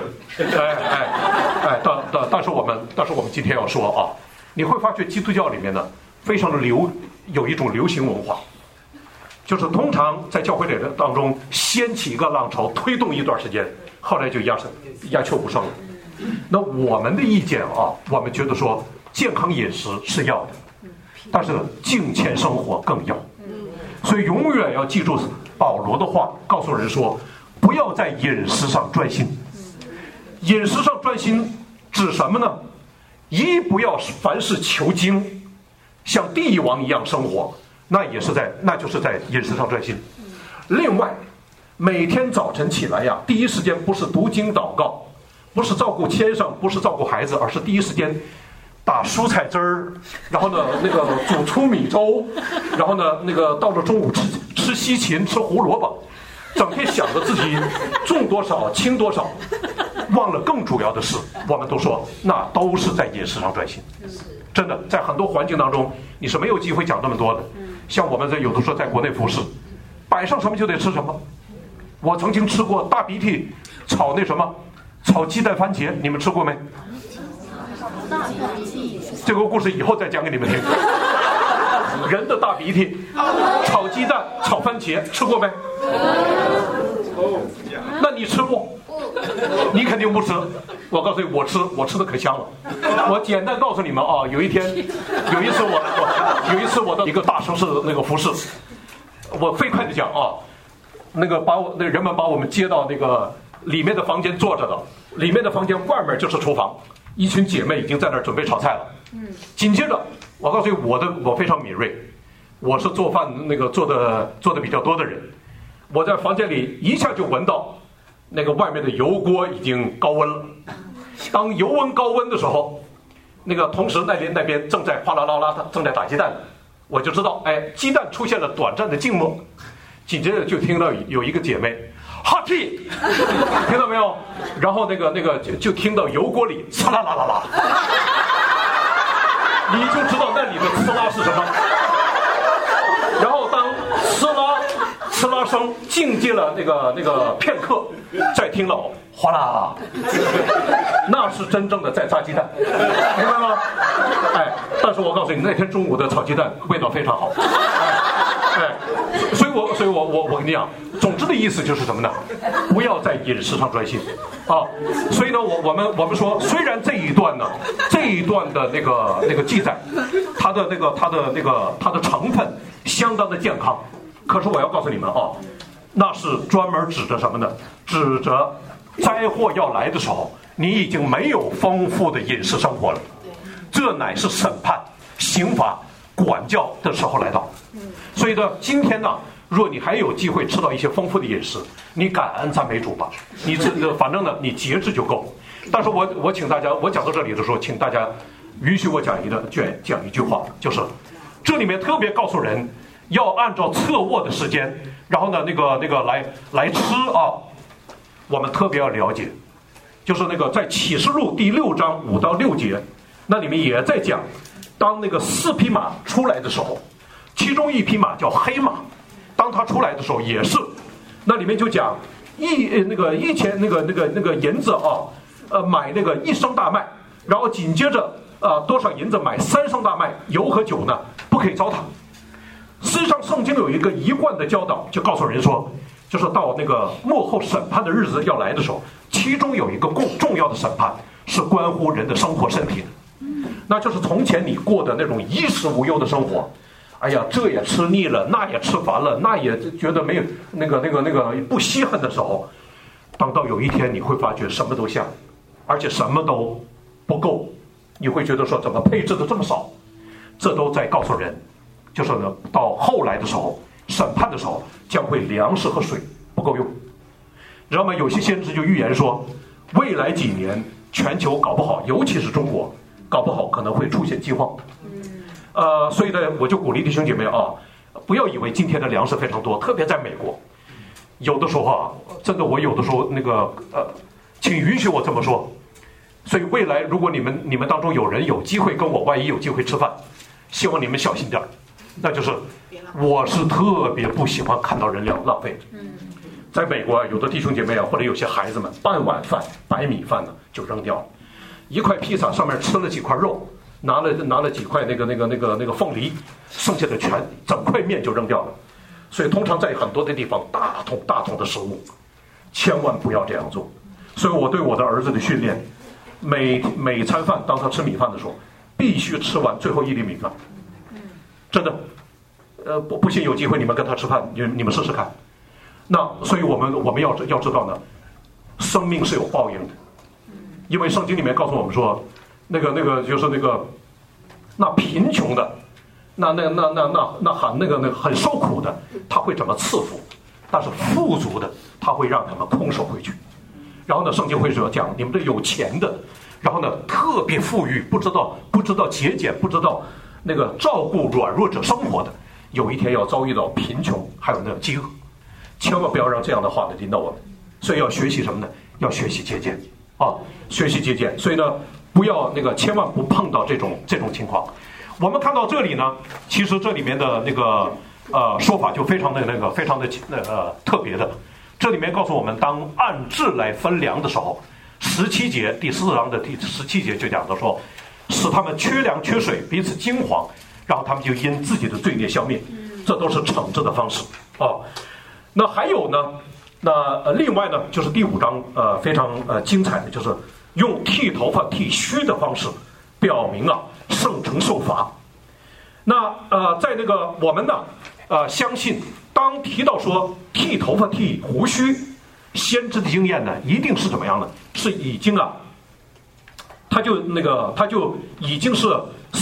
但是我们今天要说啊，你会发觉基督教里面呢，非常的有一种流行文化，就是通常在教会里当中掀起一个浪潮，推动一段时间，后来就鸦雀无声了。那我们的意见啊，我们觉得说健康饮食是要的，但是敬虔生活更要。所以永远要记住保罗的话，告诉人说，不要在饮食上专心。饮食上专心指什么呢？一，不要凡事求精，像帝王一样生活，那就是在饮食上专心。另外，每天早晨起来呀，第一时间不是读经祷告，不是照顾先生，不是照顾孩子，而是第一时间打蔬菜汁儿，然后呢煮粗米粥，然后呢到了中午吃西芹，吃胡萝卜，整天想着自己重多少轻多少，忘了更主要的是，我们都说那都是在饮食上专心。真的，在很多环境当中，你是没有机会讲那么多的。像我们有的时候在国内服侍，摆上什么就得吃什么。我曾经吃过大鼻涕炒炒鸡蛋番茄，你们吃过没？这个故事以后再讲给你们听。人的大鼻涕炒鸡蛋炒番茄，吃过没？那你吃过？你肯定不吃。我告诉你，我吃的可香了。我简单告诉你们啊，有一次我到一个大城市的服侍，我飞快的讲啊，人们把我们接到里面的房间坐着的，里面的房间外面就是厨房，一群姐妹已经在那儿准备炒菜了。紧接着我告诉你，我非常敏锐，我是做饭做的比较多的人，我在房间里一下就闻到外面的油锅已经高温了。当油温高温的时候，同时那边正在哗啦啦啦的正在打鸡蛋，我就知道，鸡蛋出现了短暂的静默。紧接着就听到有一个姐妹哈气，听到没有？然后就听到油锅里呲啦啦啦啦，你就知道那里的呲啦是什么。然后当呲啦声静寂了片刻，再听到哗啦，那是真正的在炸鸡蛋，明白吗？但是我告诉你，那天中午的炒鸡蛋味道非常好。所以我跟你讲，总之的意思就是什么呢？不要在饮食上专心啊。所以呢，我们说，虽然这一段的那个记载，它的成分相当的健康，可是我要告诉你们啊，那是专门指着什么呢？指着灾祸要来的时候，你已经没有丰富的饮食生活了，这乃是审判、刑罚、管教的时候来到。所以呢，今天呢，若你还有机会吃到一些丰富的饮食，你感恩赞美主吧。反正呢，你节制就够。但是我请大家，我讲到这里的时候，请大家允许我讲一句话，就是这里面特别告诉人要按照侧卧的时间，然后呢来吃啊。我们特别要了解，就是在启示录第6章5到6节，那里面也在讲，当4匹马出来的时候，其中1匹马叫黑马，当它出来的时候也是，那里面就讲一钱银子啊，买1升大麦，然后紧接着多少银子买3升大麦，油和酒呢不可以糟蹋。实际上圣经有一个一贯的教导，就告诉人说，就是到末后审判的日子要来的时候，其中有一个重要的审判是关乎人的生活身体的，那就是从前你过的那种衣食无忧的生活， 哎呀，这也吃腻了，那也吃烦了，那也觉得没有那个不稀罕的时候，当到有一天你会发觉什么都像，而且什么都不够，你会觉得说怎么配置的这么少？这都在告诉人，就是呢，到后来的时候，审判的时候，将会粮食和水不够用。知道吗？有些先知就预言说，未来几年全球搞不好，尤其是中国，搞不好可能会出现饥荒。所以呢，我就鼓励弟兄姐妹啊，不要以为今天的粮食非常多，特别在美国，有的时候啊，真的我有的时候请允许我这么说。所以未来如果你们当中有人有机会跟我，万一有机会吃饭，希望你们小心点，那就是我是特别不喜欢看到人浪费。在美国有的弟兄姐妹啊，或者有些孩子们，半碗饭白米饭呢就扔掉了，一块披萨上面吃了几块肉。拿了几块那个凤梨，剩下的整块面就扔掉了。所以通常在很多的地方，大桶的食物，千万不要这样做。所以我对我的儿子的训练，每餐饭当他吃米饭的时候，必须吃完最后一粒米饭。真的，不信有机会你们跟他吃饭，你们试试看。那所以我们要知道呢，生命是有报应的，因为圣经里面告诉我们说。那个就是那贫穷的，那很受苦的，他会怎么赐福？但是富足的，他会让他们空手回去。然后呢，圣经会说讲你们这有钱的，然后呢特别富裕，不知道节俭，不知道那个照顾软弱者生活的，有一天要遭遇到贫穷，还有那个饥饿。千万不要让这样的话呢临到我们。所以要学习什么呢？要学习节俭啊，学习节俭。所以呢。不要千万不碰到这种情况。我们看到这里呢，其实这里面的说法就非常的特别的。这里面告诉我们，当按质来分粮的时候，17节第4章的第17节就讲到说，使他们缺粮缺水，彼此惊惶，然后他们就因自己的罪孽消灭。这都是惩治的方式啊。那还有呢，另外呢，就是第5章非常精彩的就是。用剃头发剃须的方式，表明圣城受罚。那在我们呢相信，当提到说剃头发剃胡须，先知的经验呢一定是怎么样呢？是已经他就已经是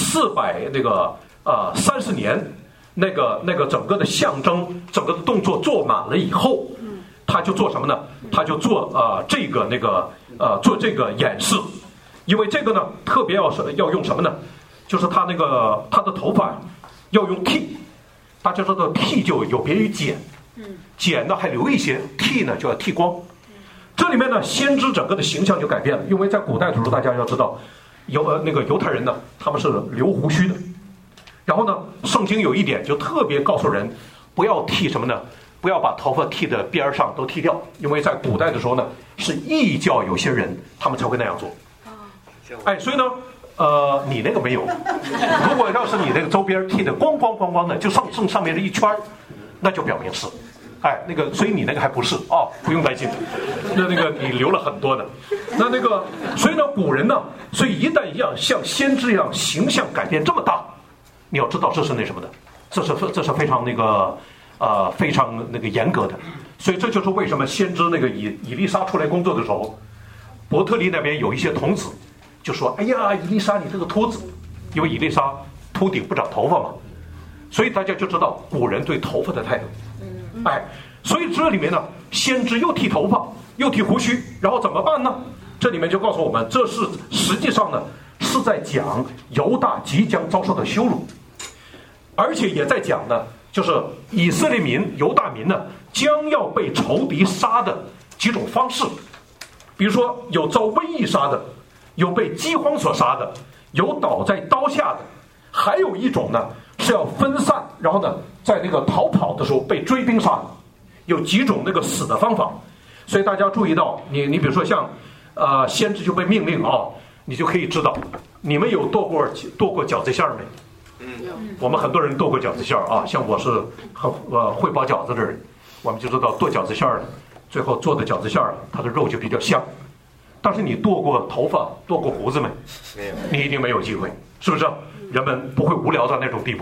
430年那个整个的象征，整个的动作做满了以后。他就做什么呢？他就做做这个演示，因为这个呢特别要用什么呢？就是他的头发要用剃，大家知道剃就有别于剪，剪呢还留一些，剃呢就要剃光。这里面呢先知整个的形象就改变了，因为在古代的时候大家要知道，犹太人呢他们是留胡须的，然后呢圣经有一点就特别告诉人不要剃什么呢？不要把头发剃的边上都剃掉，因为在古代的时候呢，是异教有些人他们才会那样做。所以呢，你那个没有。如果要是你那个周边剃的光的，就剩上面的一圈，那就表明是，所以你那个还不是啊，不用担心。那个你留了很多的，所以呢，古人呢，所以一旦像先知一样形象改变这么大，你要知道这是什么的，这是非常非常严格的。所以这就是为什么先知以利沙出来工作的时候，伯特利那边有一些童子就说：“哎呀，以利沙你这个秃子，因为以利沙秃顶不长头发嘛。”所以大家就知道古人对头发的态度。所以这里面呢，先知又剃头发又剃胡须，然后怎么办呢？这里面就告诉我们，这是实际上呢是在讲犹大即将遭受的羞辱，而且也在讲呢。就是以色列民、犹大民呢，将要被仇敌杀的几种方式，比如说有遭瘟疫杀的，有被饥荒所杀的，有倒在刀下的，还有一种呢是要分散，然后呢在逃跑的时候被追兵杀的，有几种死的方法。所以大家注意到，你比如说像先知就被命令你就可以知道，你们有剁过饺子馅没？我们很多人剁过饺子馅像我是会包饺子的人，我们就知道剁饺子馅儿，最后做的饺子馅儿，它的肉就比较香。但是你剁过头发、剁过胡子没？没有，你一定没有机会，是不是？人们不会无聊到那种地步。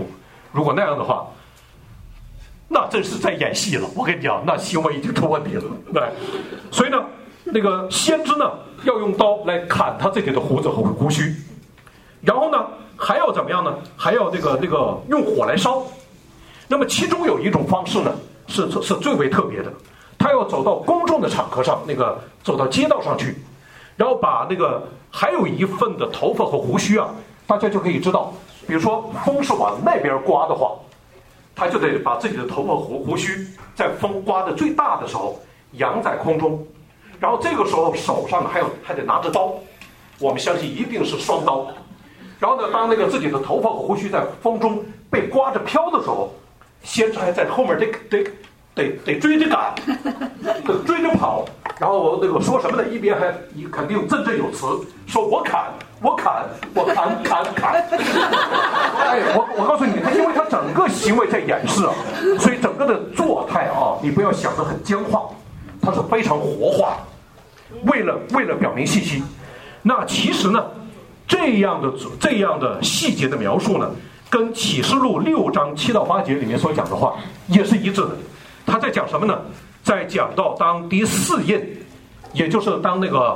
如果那样的话，那真是在演戏了。我跟你讲，那行为已经出问题了。对，所以呢，那个先知呢要用刀来砍他自己的胡子和胡须，然后呢还要怎么样呢？还要那个用火来烧。那么其中有一种方式呢是最为特别的，他要走到公众的场合上，走到街道上去，然后把还有一份的头发和胡须啊，大家就可以知道，比如说风是往那边刮的话，他就得把自己的头发胡须在风刮的最大的时候扬在空中，然后这个时候手上还得拿着刀，我们相信一定是双刀。然后呢，当自己的头发和胡须在风中被刮着飘的时候，先知还在后面得追着赶，追着跑，然后说什么呢？一边还肯定振振有词，说我砍。哎，我告诉你，他因为他整个行为在演示啊，所以整个的作态啊，你不要想得很僵化，它是非常活化，为了表明信息。那其实呢，这样的细节的描述呢，跟启示录6章7到8节里面所讲的话也是一致的。他在讲什么呢？在讲到当第4印，也就是当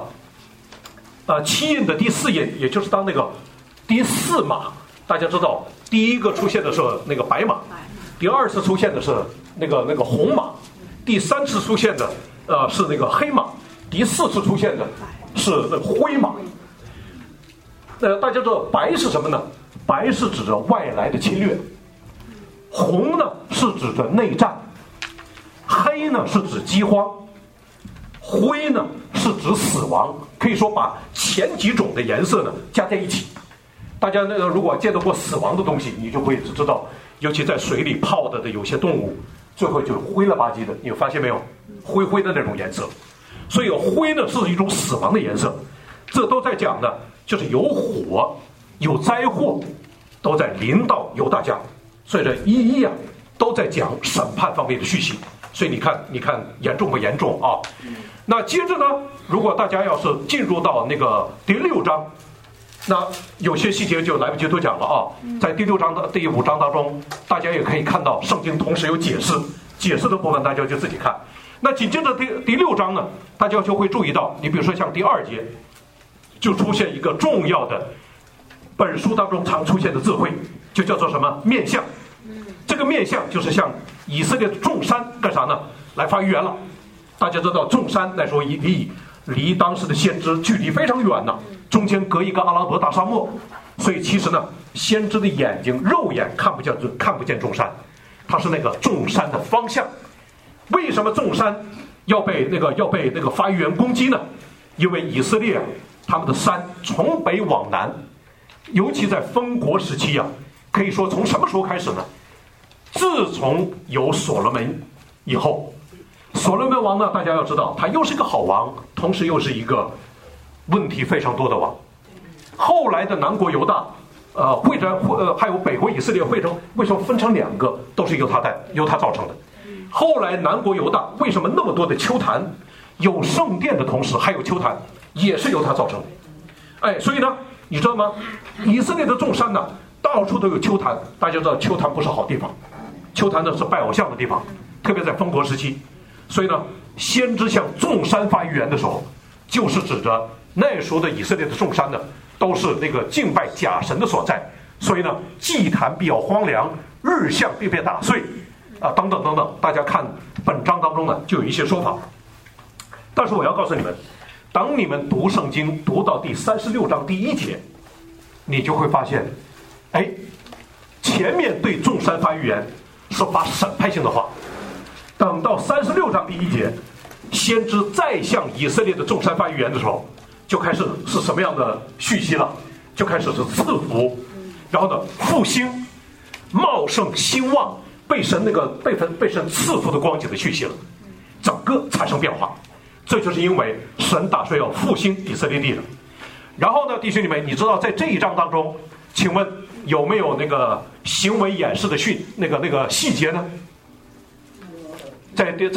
7印的第4印，也就是当第4马。大家知道，第一个出现的是白马，第2次出现的是红马，第3次出现的是黑马，第4次出现的是灰马。大家知道白是什么呢？白是指着外来的侵略，红呢是指着内战，黑呢是指饥荒，灰呢是指死亡。可以说把前几种的颜色呢加在一起。大家如果见到过死亡的东西，你就会知道，尤其在水里泡的有些动物，最后就灰了吧唧的，你有发现没有？灰灰的那种颜色。所以灰呢是一种死亡的颜色。这都在讲的就是有火有灾祸都在临到犹大家，所以这一啊都在讲审判方面的续息。所以你看严重不严重啊？那接着呢，如果大家要是进入到第6章，那有些细节就来不及多讲了啊。在第6章的第5章当中，大家也可以看到圣经同时有解释的部分大家就自己看。那紧接着第6章呢，大家就会注意到，你比如说像第2节就出现一个重要的本书当中常出现的智慧，就叫做什么？面相。这个面相就是像以色列的众山干啥呢？来发预言了。大家知道众山那时候离当时的先知距离非常远呢，中间隔一个阿拉伯大沙漠，所以其实呢，先知的眼睛肉眼看不见众山，它是众山的方向。为什么众山要被发预言攻击呢？因为以色列他们的山从北往南，尤其在封国时期啊，可以说从什么时候开始呢？自从有所罗门以后，所罗门王呢，大家要知道，他又是一个好王，同时又是一个问题非常多的王。后来的南国犹大，还有北国以色列会成，为什么分成2个？都是由他造成的。后来南国犹大为什么那么多的丘坛？有圣殿的同时还有丘坛，也是由他造成的。哎，所以呢，你知道吗？以色列的众山呢，到处都有丘坛。大家知道丘坛不是好地方，丘坛呢是拜偶像的地方，特别在封国时期。所以呢，先知向众山发预言的时候，就是指着那时候的以色列的众山呢，都是敬拜假神的所在。所以呢，祭坛必要荒凉，日向必被打碎，等等等等。大家看本章当中呢，就有一些说法。但是我要告诉你们，当你们读圣经读到第36章第1节，你就会发现，哎，前面对众山发预言是发审判性的话，等到36章第1节，先知再向以色列的众山发预言的时候，就开始是什么样的续息了？就开始是赐福，然后呢复兴、茂盛、兴旺，被神赐福的光景的续息了，整个产生变化。这就是因为神打算要复兴以色列地的。然后呢，弟兄姊妹，你知道在这一章当中，请问有没有行为演示的细节呢？在第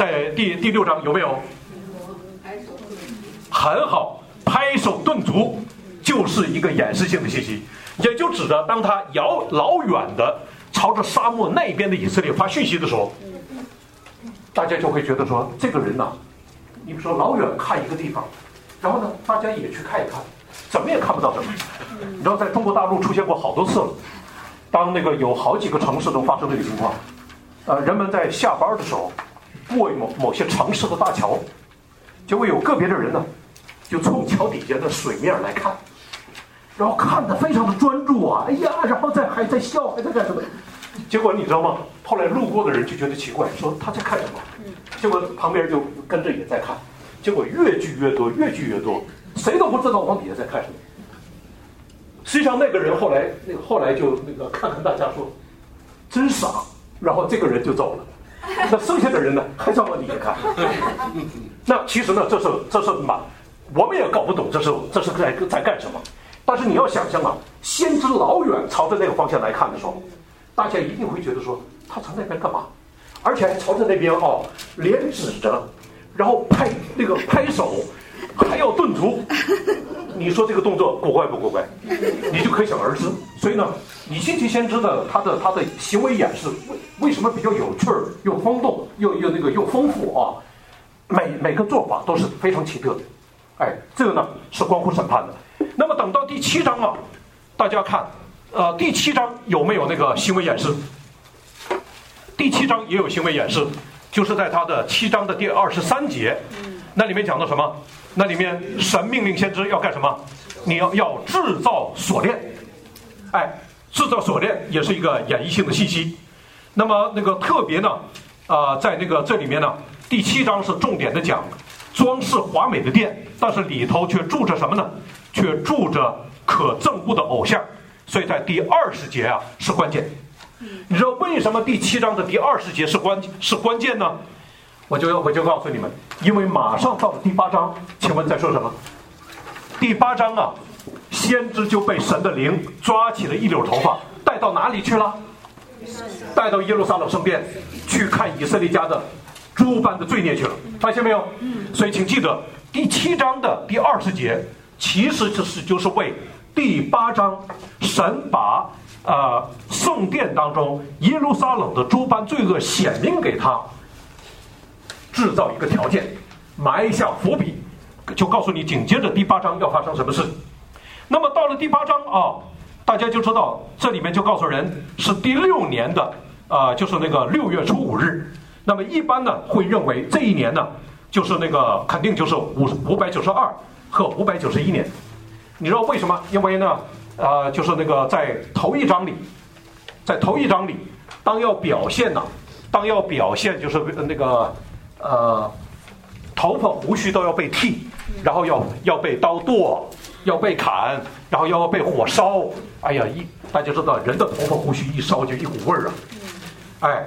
6章有没有？很好，拍手顿足就是一个演示性的信息，也就指着当他老远的朝着沙漠那边的以色列发讯息的时候，大家就会觉得说，这个人呢，你比如说老远看一个地方，然后呢，大家也去看一看，怎么也看不到什么。你知道，在中国大陆出现过好多次了，当那个有好几个城市都发生这个情况，人们在下班的时候过某些城市的大桥，结果有个别的人呢，就从桥底下的水面来看，然后看得非常的专注啊，哎呀，然后还在笑，还在干什么？结果你知道吗？后来路过的人就觉得奇怪，说他在看什么？结果旁边就跟着也在看，结果越聚越多，越聚越多，谁都不知道往底下在看什么。实际上那个人后来就看看大家说，真傻，然后这个人就走了。那剩下的人呢，还在往底下看。那其实呢，这是我们也搞不懂这是在干什么。但是你要想象啊，先知老远朝着那个方向来看的时候，大家一定会觉得说，他朝那边干嘛？而且还朝着那边脸指着，然后拍手，还要顿足。你说这个动作古怪不古怪？你就可想而知。所以呢，以西结先知的他的行为演示为什么比较有趣儿，又风动，又丰富啊？每个做法都是非常奇特的。哎，这个呢是关乎审判的。那么等到第7章啊，大家看，第7章有没有那个行为演示？第7章也有行为演示，就是在他的7章的第23节，那里面讲到什么？那里面神命令先知要干什么？你要制造锁链，哎，制造锁链也是一个演绎性的信息。那么特别呢，在这里面呢，第7章是重点的讲装饰华美的殿，但是里头却住着什么呢？却住着可憎恶的偶像。所以在第20节啊是关键。你知道为什么第7章的第20节是关键呢？我就告诉你们，因为马上到了第8章，请问在说什么？第8章啊，先知就被神的灵抓起了一绺头发，带到哪里去了？带到耶路撒冷圣殿去看以色列家的诸般的罪孽去了，发现没有？所以请记得，第7章的第20节，其实就是为第8章神把圣殿当中耶路撒冷的诸般罪恶显明给他制造一个条件，埋下伏笔，就告诉你紧接着第8章要发生什么事。那么到了第8章啊，大家就知道这里面就告诉人是第6年的就是6月初5日。那么一般呢会认为这一年呢就是肯定就是592和591年。你知道为什么？因为呢就是在头一章里，当要表现就是头发胡须都要被剃，然后要被刀剁，要被砍，然后要被火烧。哎呀，大家知道人的头发胡须一烧就一股味儿啊。哎，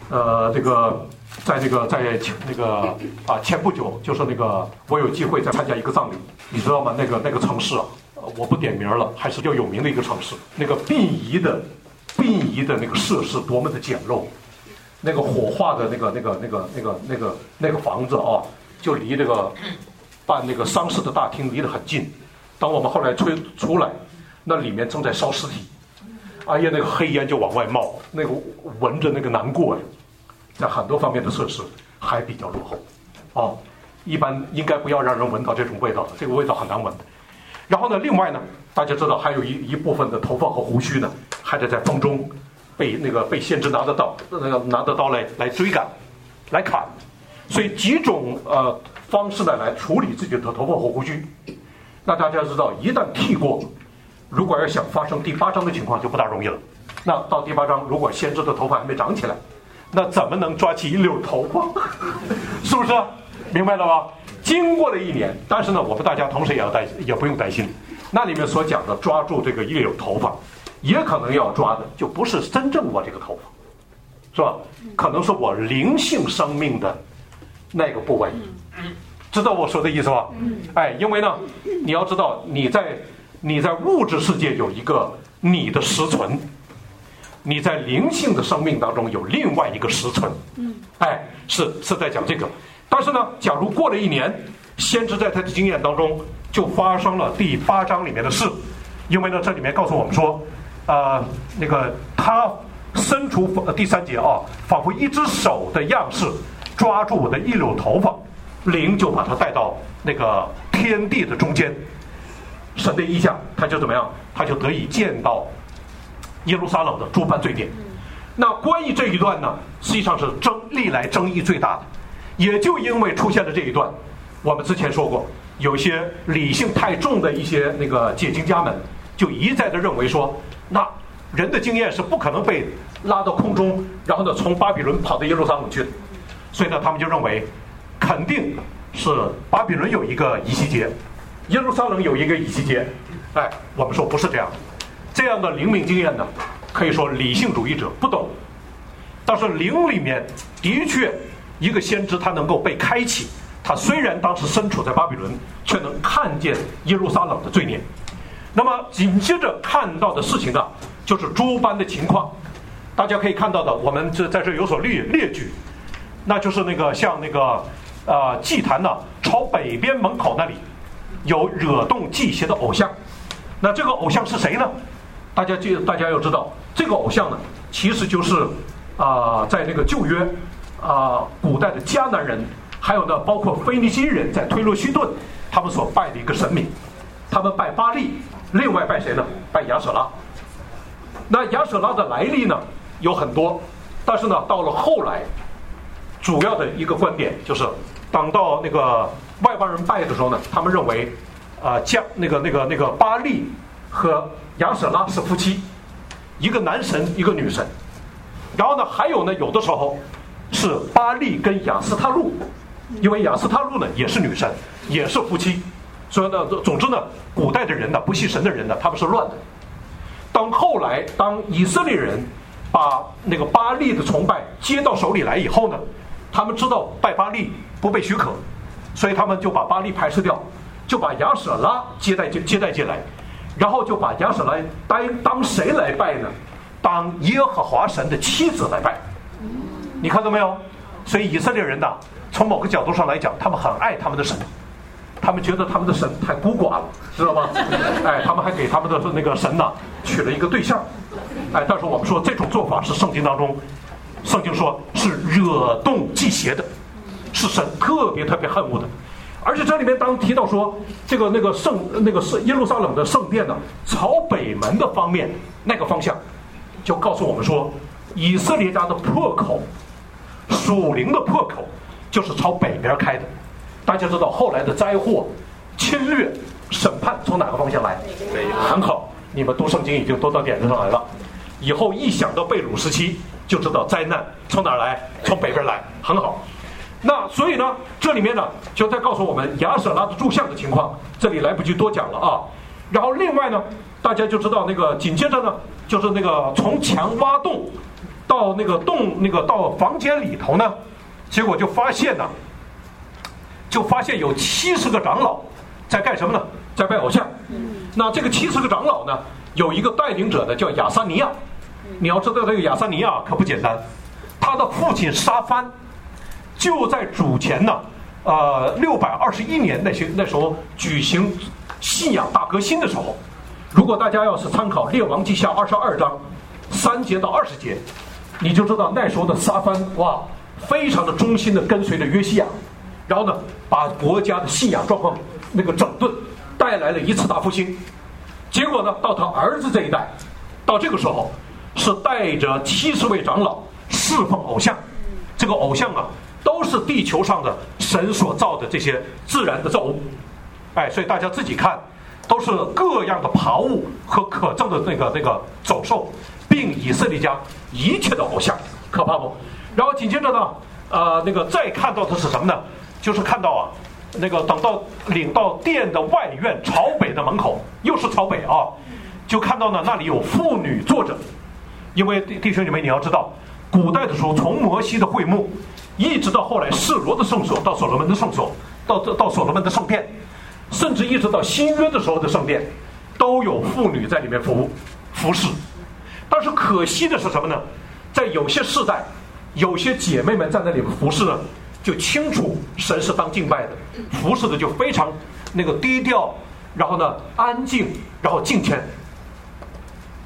在前不久，就是我有机会在参加一个葬礼，你知道吗？那个城市啊，我不点名了，还是较有名的一个城市。殡仪的那个设施多么的简陋，火化的那个房子啊，就离办丧事的大厅离得很近。当我们后来出来，那里面正在烧尸体，哎呀，黑烟就往外冒，闻着难过呀。在很多方面的设施还比较落后，一般应该不要让人闻到这种味道，这个味道很难闻。然后呢，另外呢，大家知道还有一部分的头发和胡须呢，还得在风中被先知拿着刀来追赶，来砍。所以几种方式呢来处理自己的头发和胡须。那大家知道，一旦剃过，如果要想发生第8章的情况就不大容易了。那到第8章，如果先知的头发还没长起来，那怎么能抓起一绺头发？是不是？明白了吧？经过了1年，但是呢，我们大家同时也不用担心，那里面所讲的抓住这个一绺头发，也可能要抓的就不是真正我这个头发，是吧？可能是我灵性生命的那个部位。知道我说的意思吧？哎，因为呢，你要知道你在物质世界有一个你的实存，你在灵性的生命当中有另外一个实存。哎，是在讲这个。但是呢，假如过了1年，先知在他的经验当中就发生了第8章里面的事，因为呢，这里面告诉我们说，他伸出第3节啊，仿佛一只手的样式抓住我的一绺头发，灵就把他带到那个天地的中间。神的意象，他就怎么样？他就得以见到耶路撒冷的诸般罪孽。那关于这一段呢，实际上是历来争议最大的。也就因为出现了这一段，我们之前说过，有些理性太重的一些那个解经家们，就一再的认为说，那人的经验是不可能被拉到空中，然后呢从巴比伦跑到耶路撒冷去的。所以呢，他们就认为，肯定是巴比伦有一个以西结，耶路撒冷有一个以西结。哎，我们说不是这样的，这样的灵命经验呢，可以说理性主义者不懂。但是灵里面的确，一个先知他能够被开启，他虽然当时身处在巴比伦，却能看见耶路撒冷的罪孽。那么紧接着看到的事情呢，就是诸般的情况。大家可以看到的，我们在这有所列举，那就是那个像那个祭坛呢，朝北边门口那里有惹动祭邪的偶像。那这个偶像是谁呢？大家要知道，这个偶像呢，其实就是在那个旧约古代的迦南人，还有呢包括腓尼基人在推罗西顿，他们所拜的一个神明。他们拜巴力，另外拜谁呢？拜亚舍拉。那亚舍拉的来历呢有很多，但是呢到了后来，主要的一个观点就是，当到那个外邦人拜的时候呢，他们认为将那个巴力和亚舍拉是夫妻，一个男神一个女神。然后呢还有呢，有的时候是巴力跟雅斯他路，因为雅斯他路呢也是女神，也是夫妻。所以呢，总之呢，古代的人呢，不信神的人呢，他们是乱的。当以色列人把那个巴力的崇拜接到手里来以后呢，他们知道拜巴力不被许可，所以他们就把巴力排斥掉，就把亚舍拉接待进来，然后就把亚舍拉当谁来拜呢？当耶和华神的妻子来拜。你看到没有？所以以色列人呢，从某个角度上来讲，他们很爱他们的神。他们觉得他们的神太孤寡了，知道吗？哎，他们还给他们的那个神呢取了一个对象。哎，但是我们说这种做法是圣经当中，圣经说是惹动祭邪的，是神特别恨恶的。而且这里面当提到说那个耶路撒冷的圣殿呢，朝北门的方面那个方向，就告诉我们说，以色列家的破口，属灵的破口，就是朝北边开的。大家知道后来的灾祸、侵略、审判从哪个方向来？很好，你们读圣经已经读到点子上来了。以后一想到被掳时期，就知道灾难从哪儿来，从北边来，很好。那所以呢，这里面呢就在告诉我们亚舍拉的柱像的情况，这里来不及多讲了啊。然后另外呢，大家就知道那个紧接着呢，就是那个从墙挖洞到那个洞到房间里头呢，结果就发现有70个长老在干什么呢？在拜偶像。那这个70个长老呢，有一个带领者呢叫亚撒尼亚。你要知道这个亚撒尼亚可不简单，他的父亲沙番就在主前呢621年那时候举行信仰大革新的时候。如果大家要是参考列王记下22章3节到20节，你就知道那时候的沙番哇，非常的忠心的跟随着约西亚，然后呢把国家的信仰状况那个整顿，带来了一次大复兴。结果呢到他儿子这一代，到这个时候是带着70位长老侍奉偶像。这个偶像啊都是地球上的神所造的这些自然的造物。哎，所以大家自己看，都是各样的爬物和可憎的那个走兽，并以色列家一切的偶像，可怕不？然后紧接着呢再看到的是什么呢？就是看到等到领到殿的外院朝北的门口，又是朝北啊，就看到呢那里有妇女坐着。因为弟兄姐妹你要知道，古代的时候从摩西的会幕一直到后来示罗的圣所，到所罗门的圣所，到所罗门的圣殿，甚至一直到新约的时候的圣殿，都有妇女在里面服侍。但是可惜的是什么呢？在有些世代，有些姐妹们在那里服侍呢，就清楚神是当敬拜的，服侍的就非常低调，然后呢安静，然后敬虔。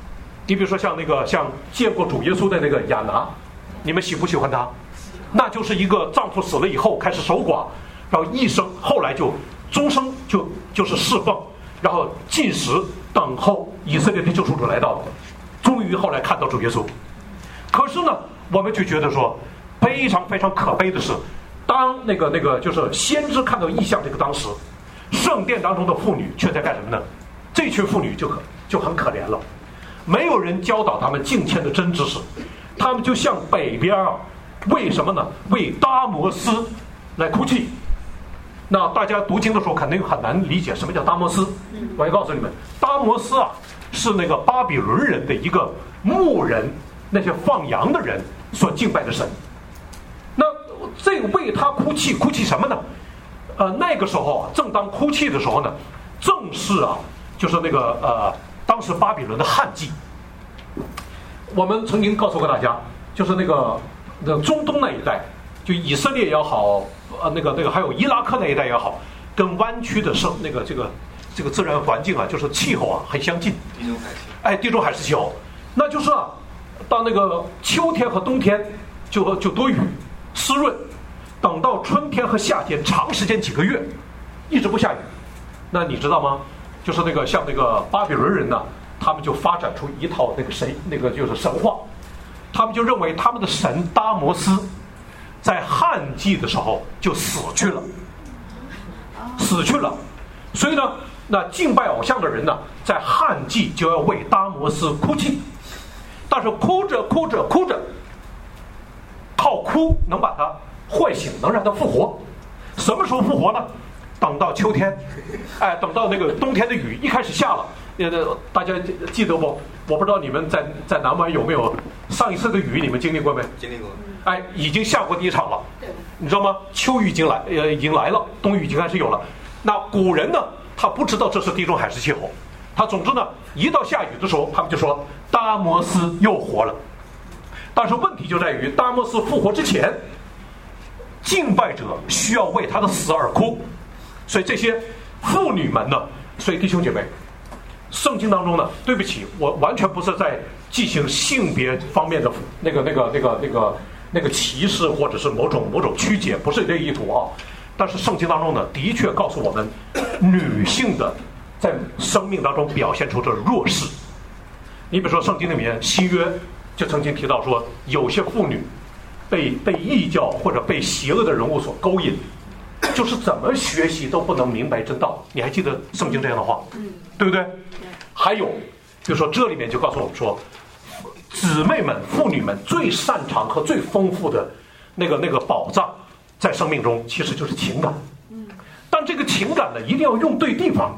你比如说像见过主耶稣的那个亚拿，你们喜不喜欢他？那就是一个丈夫死了以后开始守寡，然后一生后来就终生就是侍奉，然后禁食等候以色列的救赎主来到，终于后来看到主耶稣。可是呢，我们就觉得说非常非常可悲的是，当那个就是先知看到异象这个当时，圣殿当中的妇女却在干什么呢？这群妇女就很可怜了，没有人教导他们敬虔的真知识，他们就向北边啊，为什么呢？为达摩斯来哭泣。那大家读经的时候肯定很难理解什么叫达摩斯。我要告诉你们，达摩斯啊是那个巴比伦人的一个牧人，那些放羊的人所敬拜的神。那这个为他哭泣，哭泣什么呢？那个时候啊，正当哭泣的时候呢，正是啊，就是那个当时巴比伦的旱季。我们曾经告诉过大家，就是那个中东那一带，就以色列也好，那个还有伊拉克那一带也好，跟湾区的这个自然环境啊，就是气候啊很相近。
地中海气候。
地中海式气候，那就是啊，到那个秋天和冬天就多雨湿润，等到春天和夏天长时间几个月一直不下雨。那你知道吗？就是像那个巴比伦人呢，他们就发展出一套就是神话，他们就认为他们的神达摩斯在旱季的时候就死去了，所以呢，那敬拜偶像的人呢，在旱季就要为达摩斯哭泣，但是哭着，靠哭能把他唤醒，能让他复活。什么时候复活呢？等到秋天，等到那个冬天的雨一开始下了，大家记得不？我不知道你们在南湾有没有上一次的雨，你们经历过没？
经历过。
已经下过第一场了，你知道吗？秋雨已经来了，冬雨已经开始有了。那古人呢，他不知道这是地中海式气候，他总之呢，一到下雨的时候，他们就说达摩斯又活了。但是问题就在于，达摩斯复活之前，敬拜者需要为他的死而哭，所以这些妇女们呢，所以弟兄姐妹，圣经当中呢，对不起，我完全不是在进行性别方面的那个歧视或者是某种曲解，不是这个意图啊。但是圣经当中呢，的确告诉我们，女性的在生命当中表现出这弱势。你比如说圣经里面新约就曾经提到说，有些妇女被异教或者被邪恶的人物所勾引，就是怎么学习都不能明白真道。你还记得圣经这样的话，对不对？还有比如说这里面就告诉我们说，姊妹们、妇女们最擅长和最丰富的那个宝藏，在生命中其实就是情感。但这个情感呢，一定要用对地方。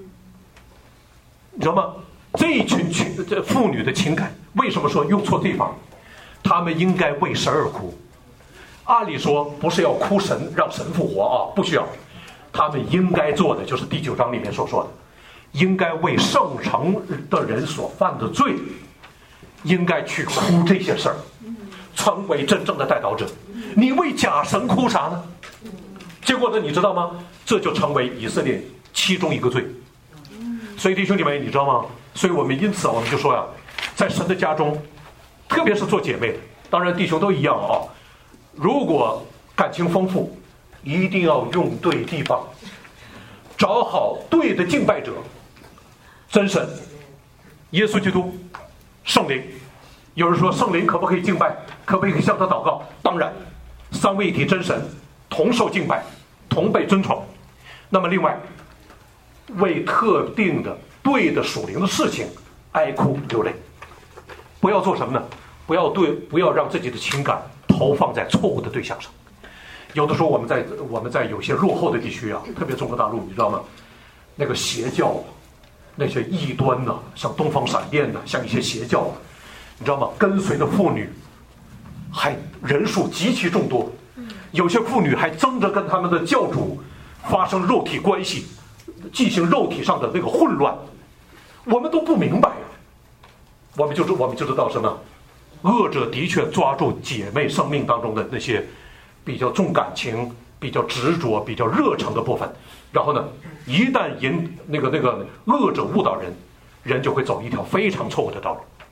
你知道吗？这一群妇女的情感，为什么说用错地方？她们应该为神而哭。按理说不是要哭神让神复活啊，不需要。她们应该做的就是第9章里面所说的，应该为圣城的人所犯的罪，应该去哭这些事儿，成为真正的代祷者。你为假神哭啥呢？结果呢，你知道吗？这就成为以色列其中一个罪。所以弟兄姐妹，你知道吗？所以我们因此我们就说呀，在神的家中，特别是做姐妹的，当然弟兄都一样啊。如果感情丰富，一定要用对地方，找好对的敬拜者，真神耶稣基督、圣灵。有人说圣灵可不可以敬拜？可不可以向他祷告？当然，三位一体真神同受敬拜，同被尊崇。那么另外，为特定的对的属灵的事情哀哭流泪。不要做什么呢？不要让自己的情感投放在错误的对象上。有的时候我们在有些落后的地区啊，特别中国大陆，你知道吗？那个邪教，那些异端呢，像东方闪电呢，像一些邪教，你知道吗？跟随的妇女还人数极其众多，有些妇女还争着跟他们的教主发生肉体关系，进行肉体上的那个混乱，我们都不明白。我们就知道什么？恶者的确抓住姐妹生命当中的那些比较重感情、比较执着、比较热诚的部分，然后呢，一旦那个恶者误导人，人就会走一条非常错误的道路。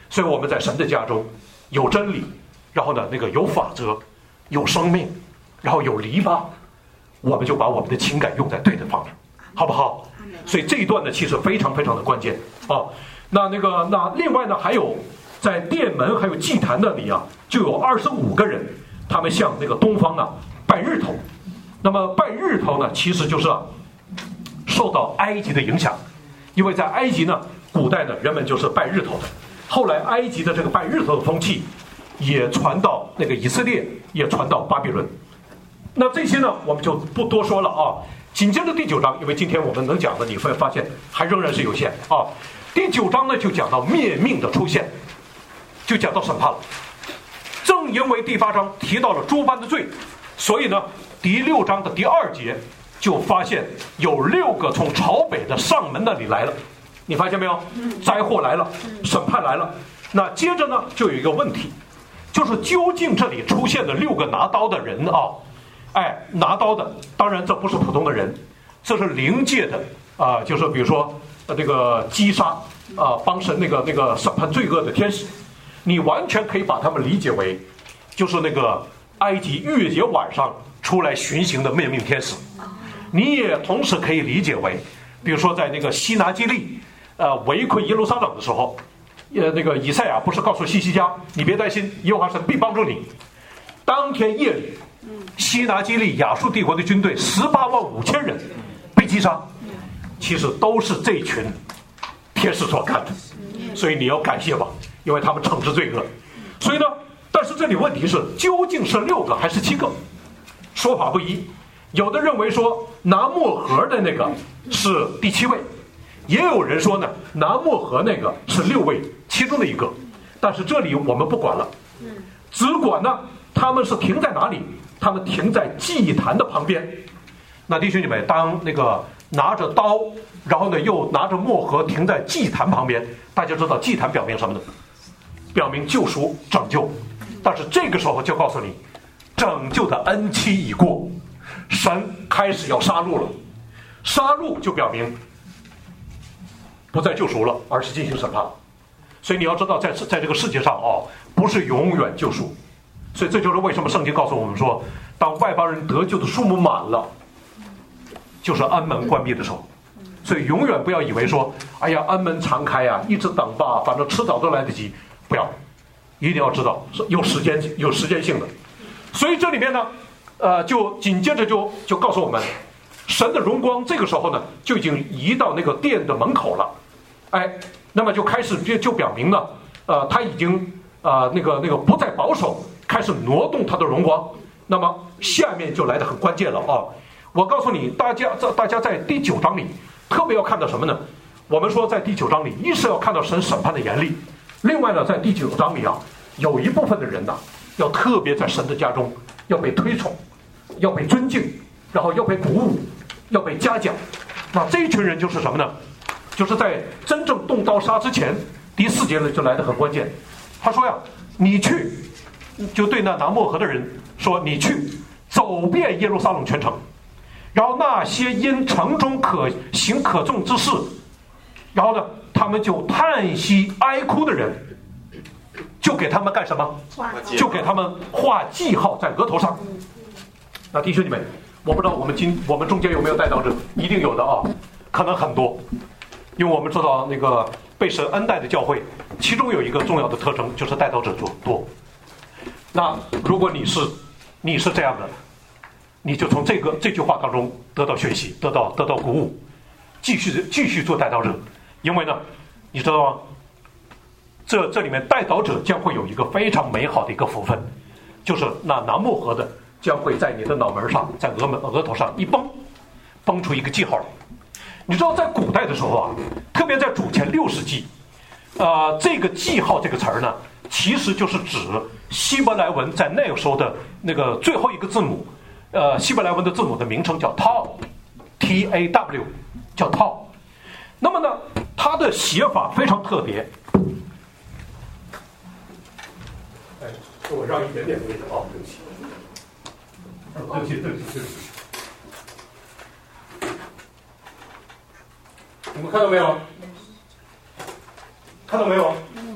所以我们在神的家中有真理，然后呢那个有法则，有生命，然后有篱笆，我们就把我们的情感用在对的方面，好不好？所以这一段呢其实非常非常的关键啊。那另外呢还有在殿门还有祭坛那里啊，就有25个人，他们向那个东方啊拜日头。那么拜日头呢，其实就是受到埃及的影响，因为在埃及呢，古代的人们就是拜日头的。后来埃及的这个拜日头的风气也传到那个以色列，也传到巴比伦。那这些呢，我们就不多说了啊。紧接着第9章，因为今天我们能讲的，你会发现还仍然是有限啊。第9章呢，就讲到灭命的出现，就讲到审判了。正因为第8章提到了诸般的罪，所以呢，第6章的第2节就发现有6个从朝北的上门那里来了。你发现没有？灾祸来了，审判来了。那接着呢，就有一个问题，就是究竟这里出现的6个拿刀的人啊，拿刀的，当然这不是普通的人，这是灵界的就是比如说这个击杀帮神那个审判罪恶的天使，你完全可以把他们理解为就是那个埃及逾越节晚上出来巡行的灭命天使。你也同时可以理解为，比如说在那个西拿基利围困耶路撒冷的时候，那个以赛亚不是告诉西西家，你别担心，耶和华神必帮助你。当天夜里，西拿基利亚述帝国的军队185000人被击杀，其实都是这群天使所干的，所以你要感谢吧，因为他们惩治罪恶。所以呢，但是这里问题是，究竟是6个还是7个？说法不一，有的认为说拿墨盒的那个是第7位，也有人说呢拿墨盒那个是6位其中的一个。但是这里我们不管了，只管呢他们是停在哪里？他们停在祭坛的旁边。那弟兄姐妹，当那个拿着刀，然后呢又拿着墨盒停在祭坛旁边，大家知道祭坛表明什么呢？表明救赎拯救。但是这个时候就告诉你，拯救的恩期已过，神开始要杀戮了。杀戮就表明不再救赎了，而是进行审判。所以你要知道在这个世界上不是永远救赎。所以这就是为什么圣经告诉我们说，当外邦人得救的数目满了，就是安门关闭的时候。所以永远不要以为说，哎呀，安门常开啊，一直等吧，反正迟早都来得及。不要，一定要知道是有时间性的。所以这里面呢，就紧接着就告诉我们，神的荣光这个时候呢就已经移到那个殿的门口了。那么就开始就表明呢，他已经那个不再保守，开始挪动他的荣光。那么下面就来得很关键了啊！我告诉你，大家在第9章里特别要看到什么呢？我们说在第9章里，一是要看到神审判的严厉，另外呢，在第9章里有一部分的人要特别在神的家中要被推崇，要被尊敬，然后要被鼓舞，要被嘉奖。那这一群人就是什么呢？就是在真正动刀杀之前，第4节呢就来得很关键。他说呀，你去，就对那拿墨盒的人说，你去走遍耶路撒冷全城，然后那些因城中可行可纵之事，然后呢他们就叹息哀哭的人，就给他们干什么？就给他们画记号在额头上。那弟兄们，我不知道我们中间有没有代祷者，一定有的可能很多。因为我们知道那个被神恩待的教会，其中有一个重要的特征就是代祷者多。那如果你是这样的，你就从这句话当中得到学习，得到鼓舞，继续做代祷者。因为呢，你知道吗？这里面代祷者将会有一个非常美好的一个福分，就是那拿墨盒的将会在你的脑门上，在额头上一崩出一个记号来。你知道在古代的时候特别在主前60纪，这个记号这个词儿呢，其实就是指希伯来文在那个时候的那个最后一个字母，希伯来文的字母的名称叫 Taw，T-A-W， 叫 Taw。那么呢，它的写法非常特别。给我让一点点位置对不起。你们看到没有？看到没有？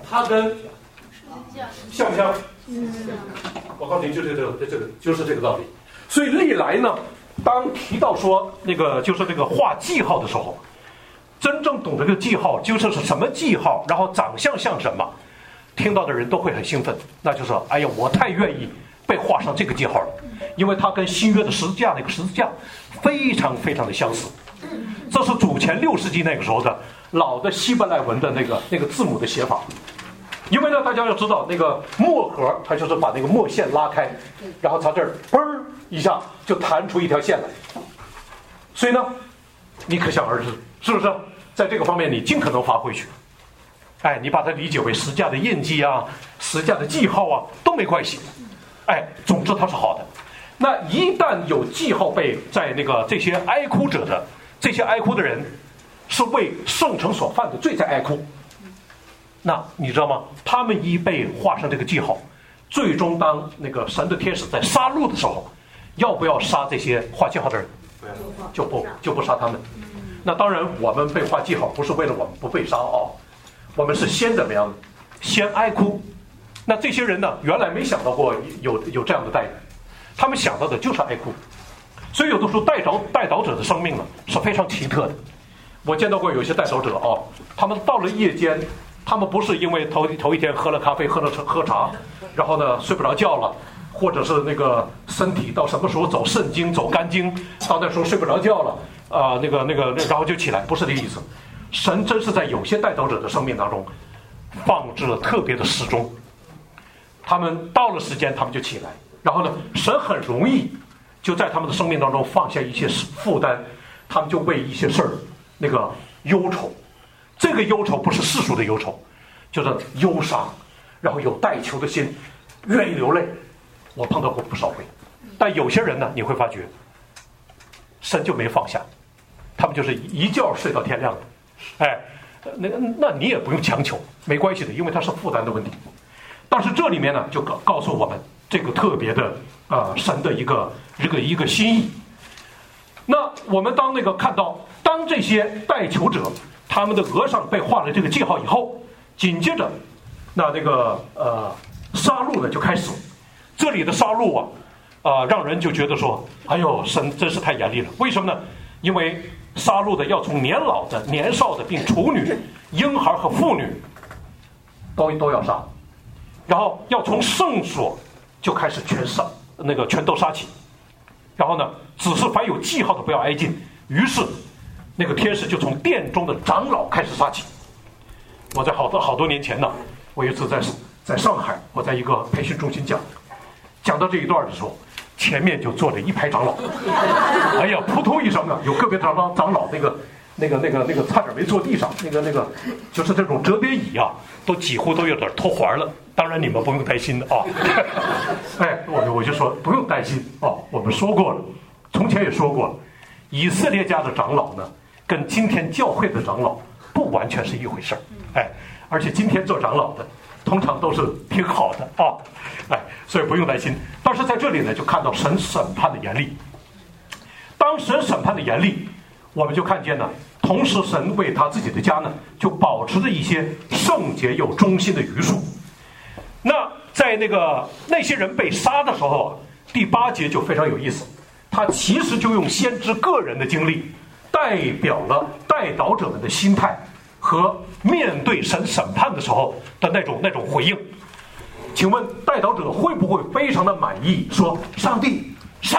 它跟像不像？我告诉你，就是这个道理。所以历来呢，当提到说那个就是这个画记号的时候，真正懂得这个记号就是什么记号，然后长相像什么，听到的人都会很兴奋，那就是哎呀，我太愿意被画上这个记号了，因为它跟新约的十字架那个十字架非常非常的相似。这是主前6世纪那个时候的老的希伯来文的那个字母的写法。因为呢，大家要知道那个墨盒，它就是把那个墨线拉开，然后它这儿嘣一下就弹出一条线来。所以呢，你可想而知，是不是？在这个方面，你尽可能发挥去。哎，你把它理解为十架的印记啊、十架的记号啊，都没关系。哎，总之它是好的。那一旦有记号被在那个这些哀哭的人，是为圣城所犯的罪在哀哭。那你知道吗？他们一被画上这个记号，最终当那个神的天使在杀戮的时候，要不要杀这些画记号的人？就不杀他们。那当然，我们被画记号不是为了我们不被杀哦，我们是先怎么样？先哀哭。那这些人呢，原来没想到过有这样的待遇，他们想到的就是哀哭。所以有的时候代祷者的生命呢是非常奇特的。我见到过有些代祷者哦，他们到了夜间。他们不是因为头一天喝了咖啡喝茶，然后呢睡不着觉了，或者是那个身体到什么时候走肾经走肝经，到那时候睡不着觉了然后就起来，不是这个意思。神真是在有些代祷者的生命当中放置了特别的时钟，他们到了时间他们就起来，然后呢神很容易就在他们的生命当中放下一些负担，他们就为一些事儿那个忧愁。这个忧愁不是世俗的忧愁，就是忧伤，然后有代求的心，愿意流泪。我碰到过不少回，但有些人呢，你会发觉，神就没放下，他们就是一觉睡到天亮的。哎，那你也不用强求，没关系的，因为它是负担的问题。但是这里面呢，就告诉我们这个特别的神的一个心意。那我们当看到当这些代求者。他们的额上被画了这个记号以后，紧接着，那杀戮呢就开始。这里的杀戮让人就觉得说，哎呦，神真是太严厉了。为什么呢？因为杀戮的要从年老的、年少的，并处女、婴孩和妇女都要杀，然后要从圣所就开始全都杀起。然后呢，只是凡有记号的不要挨近。于是。那个天使就从殿中的长老开始杀起。我在好多年前呢，我有一次在上海，我在一个培训中心讲到这一段的时候，前面就坐着一排长老，哎呀，扑通一声啊，有个别长老那个差点没坐地上，那个就是这种折叠椅啊，几乎都有点脱环了。当然你们不用担心的啊，哎，我就说不用担心哦，我们说过了，从前也说过了，以色列家的长老呢。跟今天教会的长老不完全是一回事儿，哎，而且今天做长老的通常都是挺好的啊，哎，所以不用担心。但是在这里呢，就看到神审判的严厉。当神审判的严厉，我们就看见呢，同时神为他自己的家呢，就保持着一些圣洁又忠心的余数。那在那些人被杀的时候，第8节就非常有意思，他其实就用先知个人的经历。代表了代祷者们的心态和面对神审判的时候的那种回应。请问代祷者会不会非常的满意，说上帝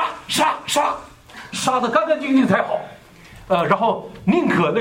杀得干干净净才好，然后宁可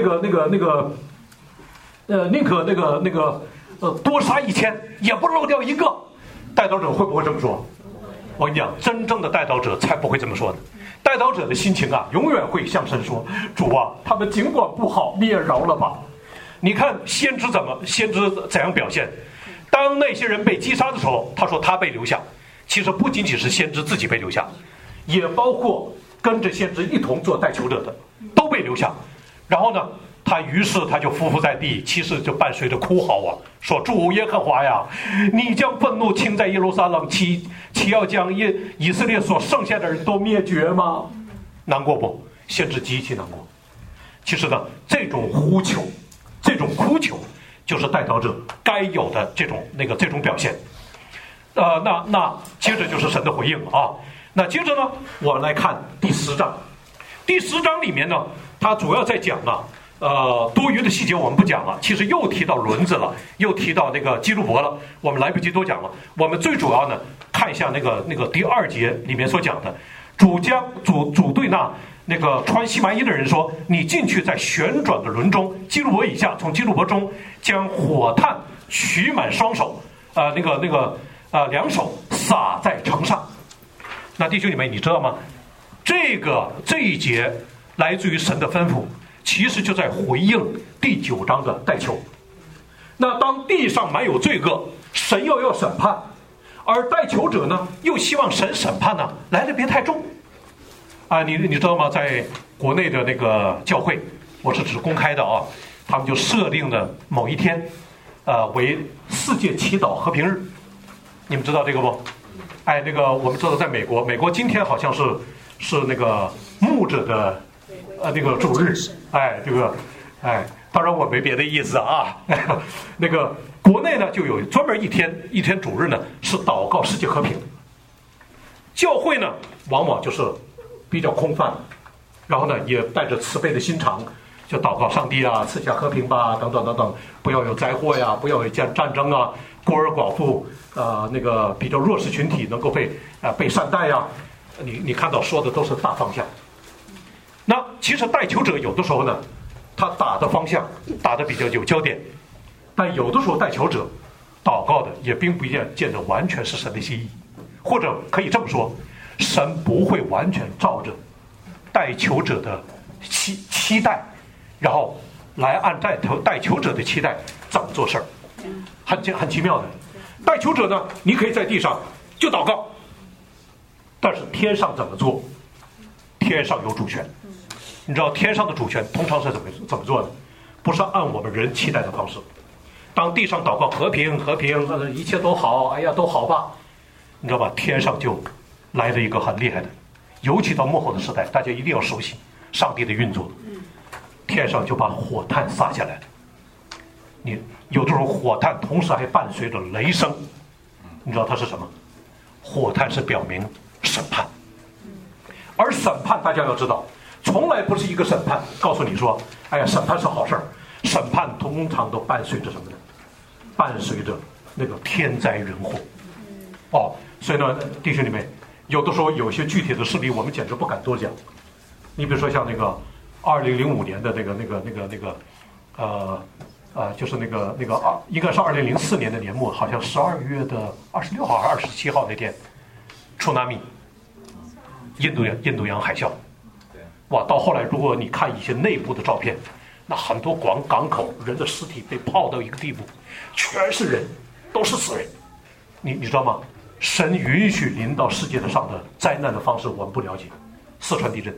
多杀1000也不漏掉一个？代祷者会不会这么说？我跟你讲，真正的代祷者才不会这么说的。代祷者的心情永远会向神说：主啊，他们尽管不好，你也饶了吧。你看先知怎样表现？当那些人被击杀的时候，他说他被留下。其实不仅仅是先知自己被留下，也包括跟着先知一同做代求者的都被留下。然后呢，于是他就匍匐在地，其实就伴随着哭嚎说：主耶和华呀，你将愤怒倾在耶路撒冷，岂要将以色列所剩下的人都灭绝吗？难过不？先知极其难过。其实呢，这种哭求就是代祷者该有的这种表现。那接着就是神的回应啊。那接着呢，我们来看第10章。第10章里面呢，它主要在讲多余的细节我们不讲了，其实又提到轮子了，又提到那个基路伯了，我们来不及多讲了。我们最主要呢，看一下那个第2节里面所讲的，主对那个穿西麻衣的人说：“你进去，在旋转的轮中，基路伯以下，从基路伯中将火炭取满双手，两手撒在城上。”那弟兄姊妹，你知道吗？这一节来自于神的吩咐，其实就在回应第9章的代求。那当地上满有罪恶，神又要审判，而代求者呢，又希望神审判呢来得别太重。你知道吗？在国内的那个教会，我是指公开的啊，他们就设定了某一天，为世界祈祷和平日。你们知道这个不？我们知道在美国今天好像是那个牧者的那个主日。当然我没别的意思啊。那个国内呢就有专门一天主日呢是祷告世界和平。教会呢往往就是比较空泛，然后呢也带着慈悲的心肠，就祷告上帝啊，赐下和平吧，等等等等，不要有灾祸呀，不要有战争啊，孤儿寡妇那个比较弱势群体能够被善待呀。你看到说的都是大方向。那其实代求者有的时候呢，他打的方向打的比较有焦点，但有的时候代求者祷告的也并不见得完全是神的心意，或者可以这么说，神不会完全照着代求者的期待，然后来按代求者的期待怎么做事儿，很奇妙的。代求者呢，你可以在地上就祷告，但是天上怎么做？天上有主权。你知道天上的主权通常是怎么做的？不是按我们人期待的方式。当地上祷告和平，一切都好，哎呀都好吧，你知道吧？天上就来了一个很厉害的，尤其到末后的时代，大家一定要熟悉上帝的运作。天上就把火炭撒下来了。你有的时候火炭同时还伴随着雷声，你知道它是什么？火炭是表明审判，而审判大家要知道，从来不是一个审判告诉你说，哎呀，审判是好事儿。审判通常都伴随着什么呢？伴随着那个天灾人祸。所以呢，弟兄姊妹，有的时候有些具体的事例，我们简直不敢多讲。你比如说像那个2005年的就是应该是2004年的年末，好像12月的26号还是27号那天，tsunami，印度洋海啸。哇，到后来如果你看一些内部的照片，那很多港口人的尸体被泡到一个地步，全是人，都是死人。你知道吗？神允许临到世界上的灾难的方式我们不了解。四川地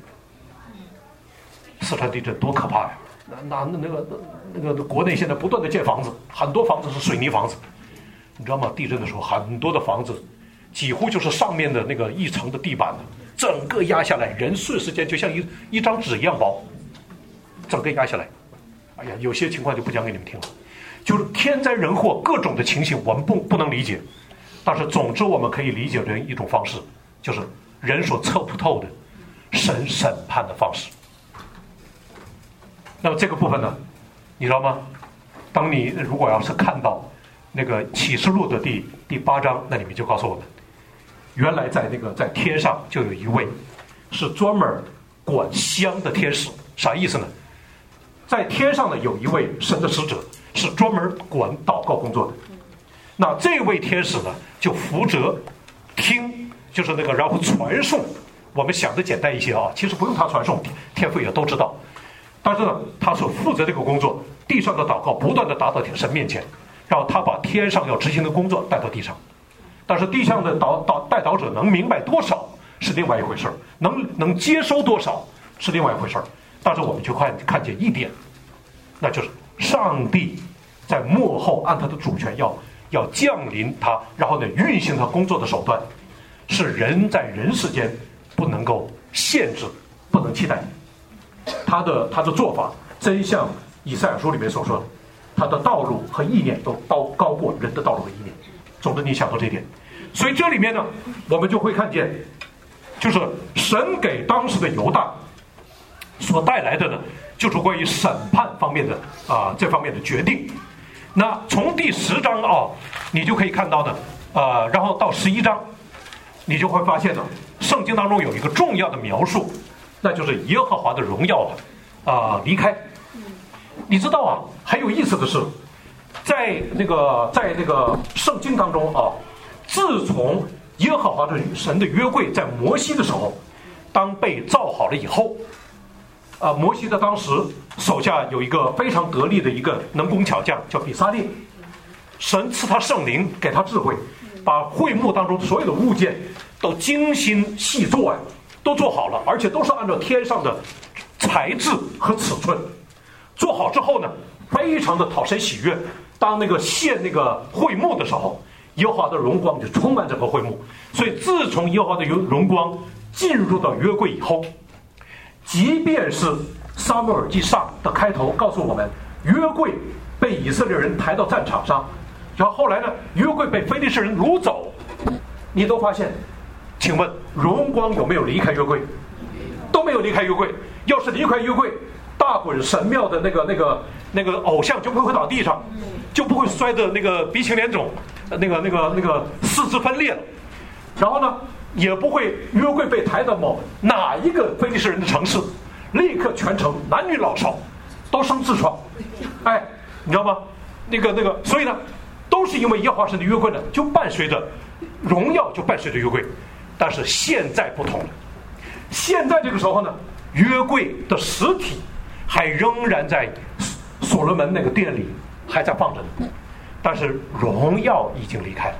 震多可怕呀！那个国内现在不断的建房子，很多房子是水泥房子，你知道吗？地震的时候很多的房子几乎就是上面的那个一层的地板整个压下来，人瞬时间就像一张纸一样薄，整个压下来。哎呀，有些情况就不讲给你们听了，就是天灾人祸各种的情形我们不能理解，但是总之我们可以理解的一种方式，就是人所测不透的神审判的方式。那么这个部分呢，你知道吗？当你如果要是看到那个启示录的第8章，那里面就告诉我们，原来在天上就有一位是专门管香的天使。啥意思呢？在天上呢有一位神的使者是专门管祷告工作的。那这位天使呢就负责听，就是然后传送。我们想的简单一些啊，其实不用他传送，天父也都知道。但是呢，他所负责这个工作，地上的祷告不断的达到神面前，然后他把天上要执行的工作带到地上。但是地上的代祷者能明白多少是另外一回事，能接收多少是另外一回事。但是我们就看见一点，那就是上帝在末后按他的主权要降临他，然后呢运行他工作的手段，是人在人世间不能够限制，不能期待。他的做法真像以赛亚书里面所说的， 他的道路和意念都高过人的道路和意念。总之，你想到这一点。所以这里面呢，我们就会看见，就是神给当时的犹大所带来的呢，就是关于审判方面的这方面的决定。那从第10章你就可以看到呢，然后到11章，你就会发现呢，圣经当中有一个重要的描述，那就是耶和华的荣耀离开。你知道很有意思的是，在那个圣经当中自从耶和华的神的约柜在摩西的时候，当被造好了以后，摩西的当时手下有一个非常得力的一个能工巧匠，叫比撒列。神赐他圣灵，给他智慧，把会幕当中所有的物件都精心细做都做好了，而且都是按照天上的材质和尺寸做好之后呢，非常的讨神喜悦。当那个献那个会幕的时候，耶和华的荣光就充满整个会幕。所以自从耶和华的荣光进入到约柜以后，即便是撒母耳记上的开头告诉我们，约柜被以色列人抬到战场上，然后后来呢，约柜被非利士人掳走，你都发现，请问荣光有没有离开约柜？都没有离开约柜。要是离开约柜，大滚神庙的那个偶像就不会倒地上，就不会摔得那个鼻青脸肿，那个四肢分裂了。然后呢，也不会约柜被抬到哪一个非利士人的城市，立刻全城男女老少都生痔疮。你知道吗？所以呢，都是因为耶和华神的约柜呢，就伴随着荣耀，就伴随着约柜。但是现在不同了，现在这个时候呢，约柜的实体还仍然在所罗门那个殿里还在放着呢，但是荣耀已经离开了。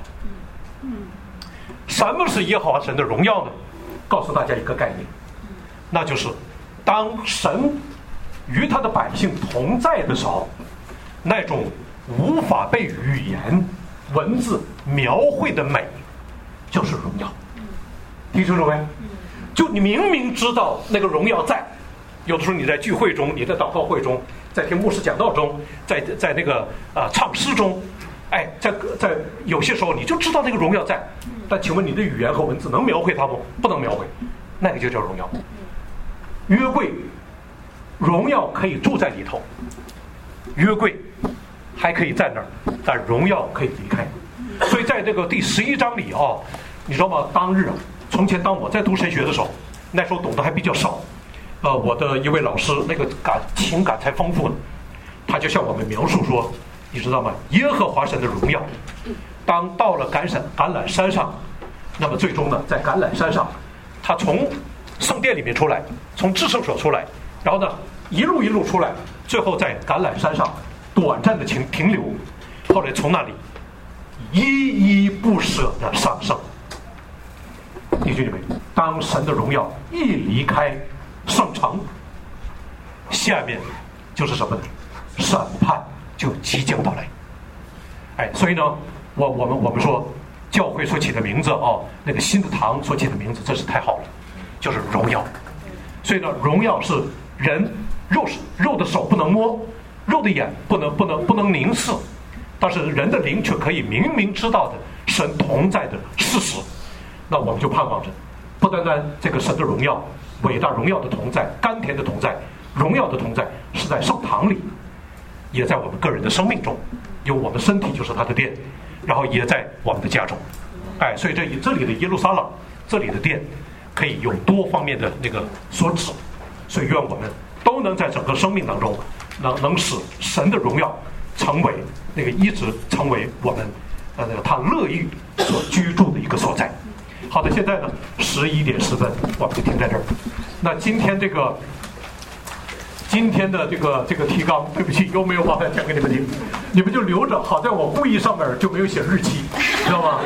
什么是耶和华神的荣耀呢？告诉大家一个概念，那就是当神与他的百姓同在的时候，那种无法被语言文字描绘的美就是荣耀。听清楚没？就你明明知道那个荣耀在，有的时候你在聚会中，你在祷告会中，在听牧师讲道中，在那个唱诗中，在有些时候你就知道那个荣耀在，但请问你的语言和文字能描绘它吗？不能描绘，那个就叫荣耀。约柜荣耀可以住在里头，约柜还可以在那儿，但荣耀可以离开。所以在这个第11章里你知道吗？当日从前当我在读神学的时候，那时候懂得还比较少，我的一位老师那个情感才丰富呢，他就向我们描述说，你知道吗？耶和华神的荣耀，当到了橄榄山上，那么最终呢，在橄榄山上，他从圣殿里面出来，从至圣所出来，然后呢，一路出来，最后在橄榄山上短暂的停留，后来从那里依依不舍的上升。弟兄姐妹，当神的荣耀一离开圣城，下面就是什么呢？审判就即将到来。所以呢，我们说教会所起的名字那个新的堂所起的名字，真是太好了，就是荣耀。所以呢，荣耀是人肉的手不能摸，肉的眼不能凝视，但是人的灵却可以明明知道的神同在的事实。那我们就盼望着，不单单这个神的荣耀、伟大荣耀的同在、甘甜的同在、荣耀的同在，是在圣堂里，也在我们个人的生命中，有我们身体就是他的殿，然后也在我们的家中。所以这里的耶路撒冷，这里的殿，可以有多方面的那个所指。所以愿我们都能在整个生命当中，能使神的荣耀成为那个一直成为我们他乐意所居住的一个所在。好的，现在呢11点10分，我们就停在这儿。那今天的这个提纲，对不起，又没有把它讲给你们听，你们就留着。好在我会议上面就没有写日期，知道吗？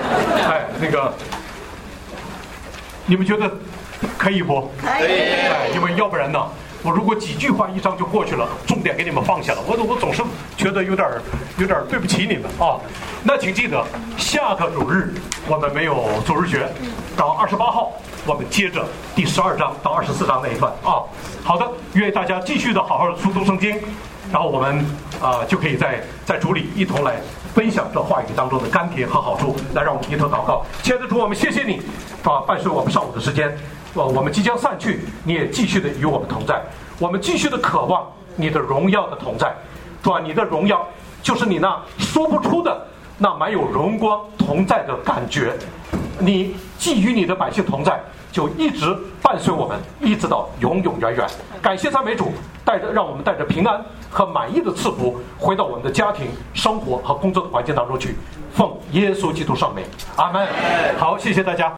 你们觉得可以不？可以。因为要不然呢，我如果几句话一章就过去了，重点给你们放下了，我总是觉得有点对不起你们啊。那请记得，下个主日我们没有主日学，到28号我们接着第12章到24章那一段啊。好的，愿大家继续的好好读圣经，然后我们就可以在主里一同来分享这话语当中的甘甜和好处。来，让我们低头祷告。亲爱的主，我们谢谢你，伴随我们上午的时间，我们即将散去，你也继续的与我们同在，我们继续的渴望你的荣耀的同在。主啊，你的荣耀就是你那说不出的那满有荣光同在的感觉，你既与你的百姓同在，就一直伴随我们，一直到永永远远。感谢赞美主，让我们带着平安和满意的赐福回到我们的家庭、生活和工作的环境当中去。奉耶稣基督圣名，阿门。好，谢谢大家。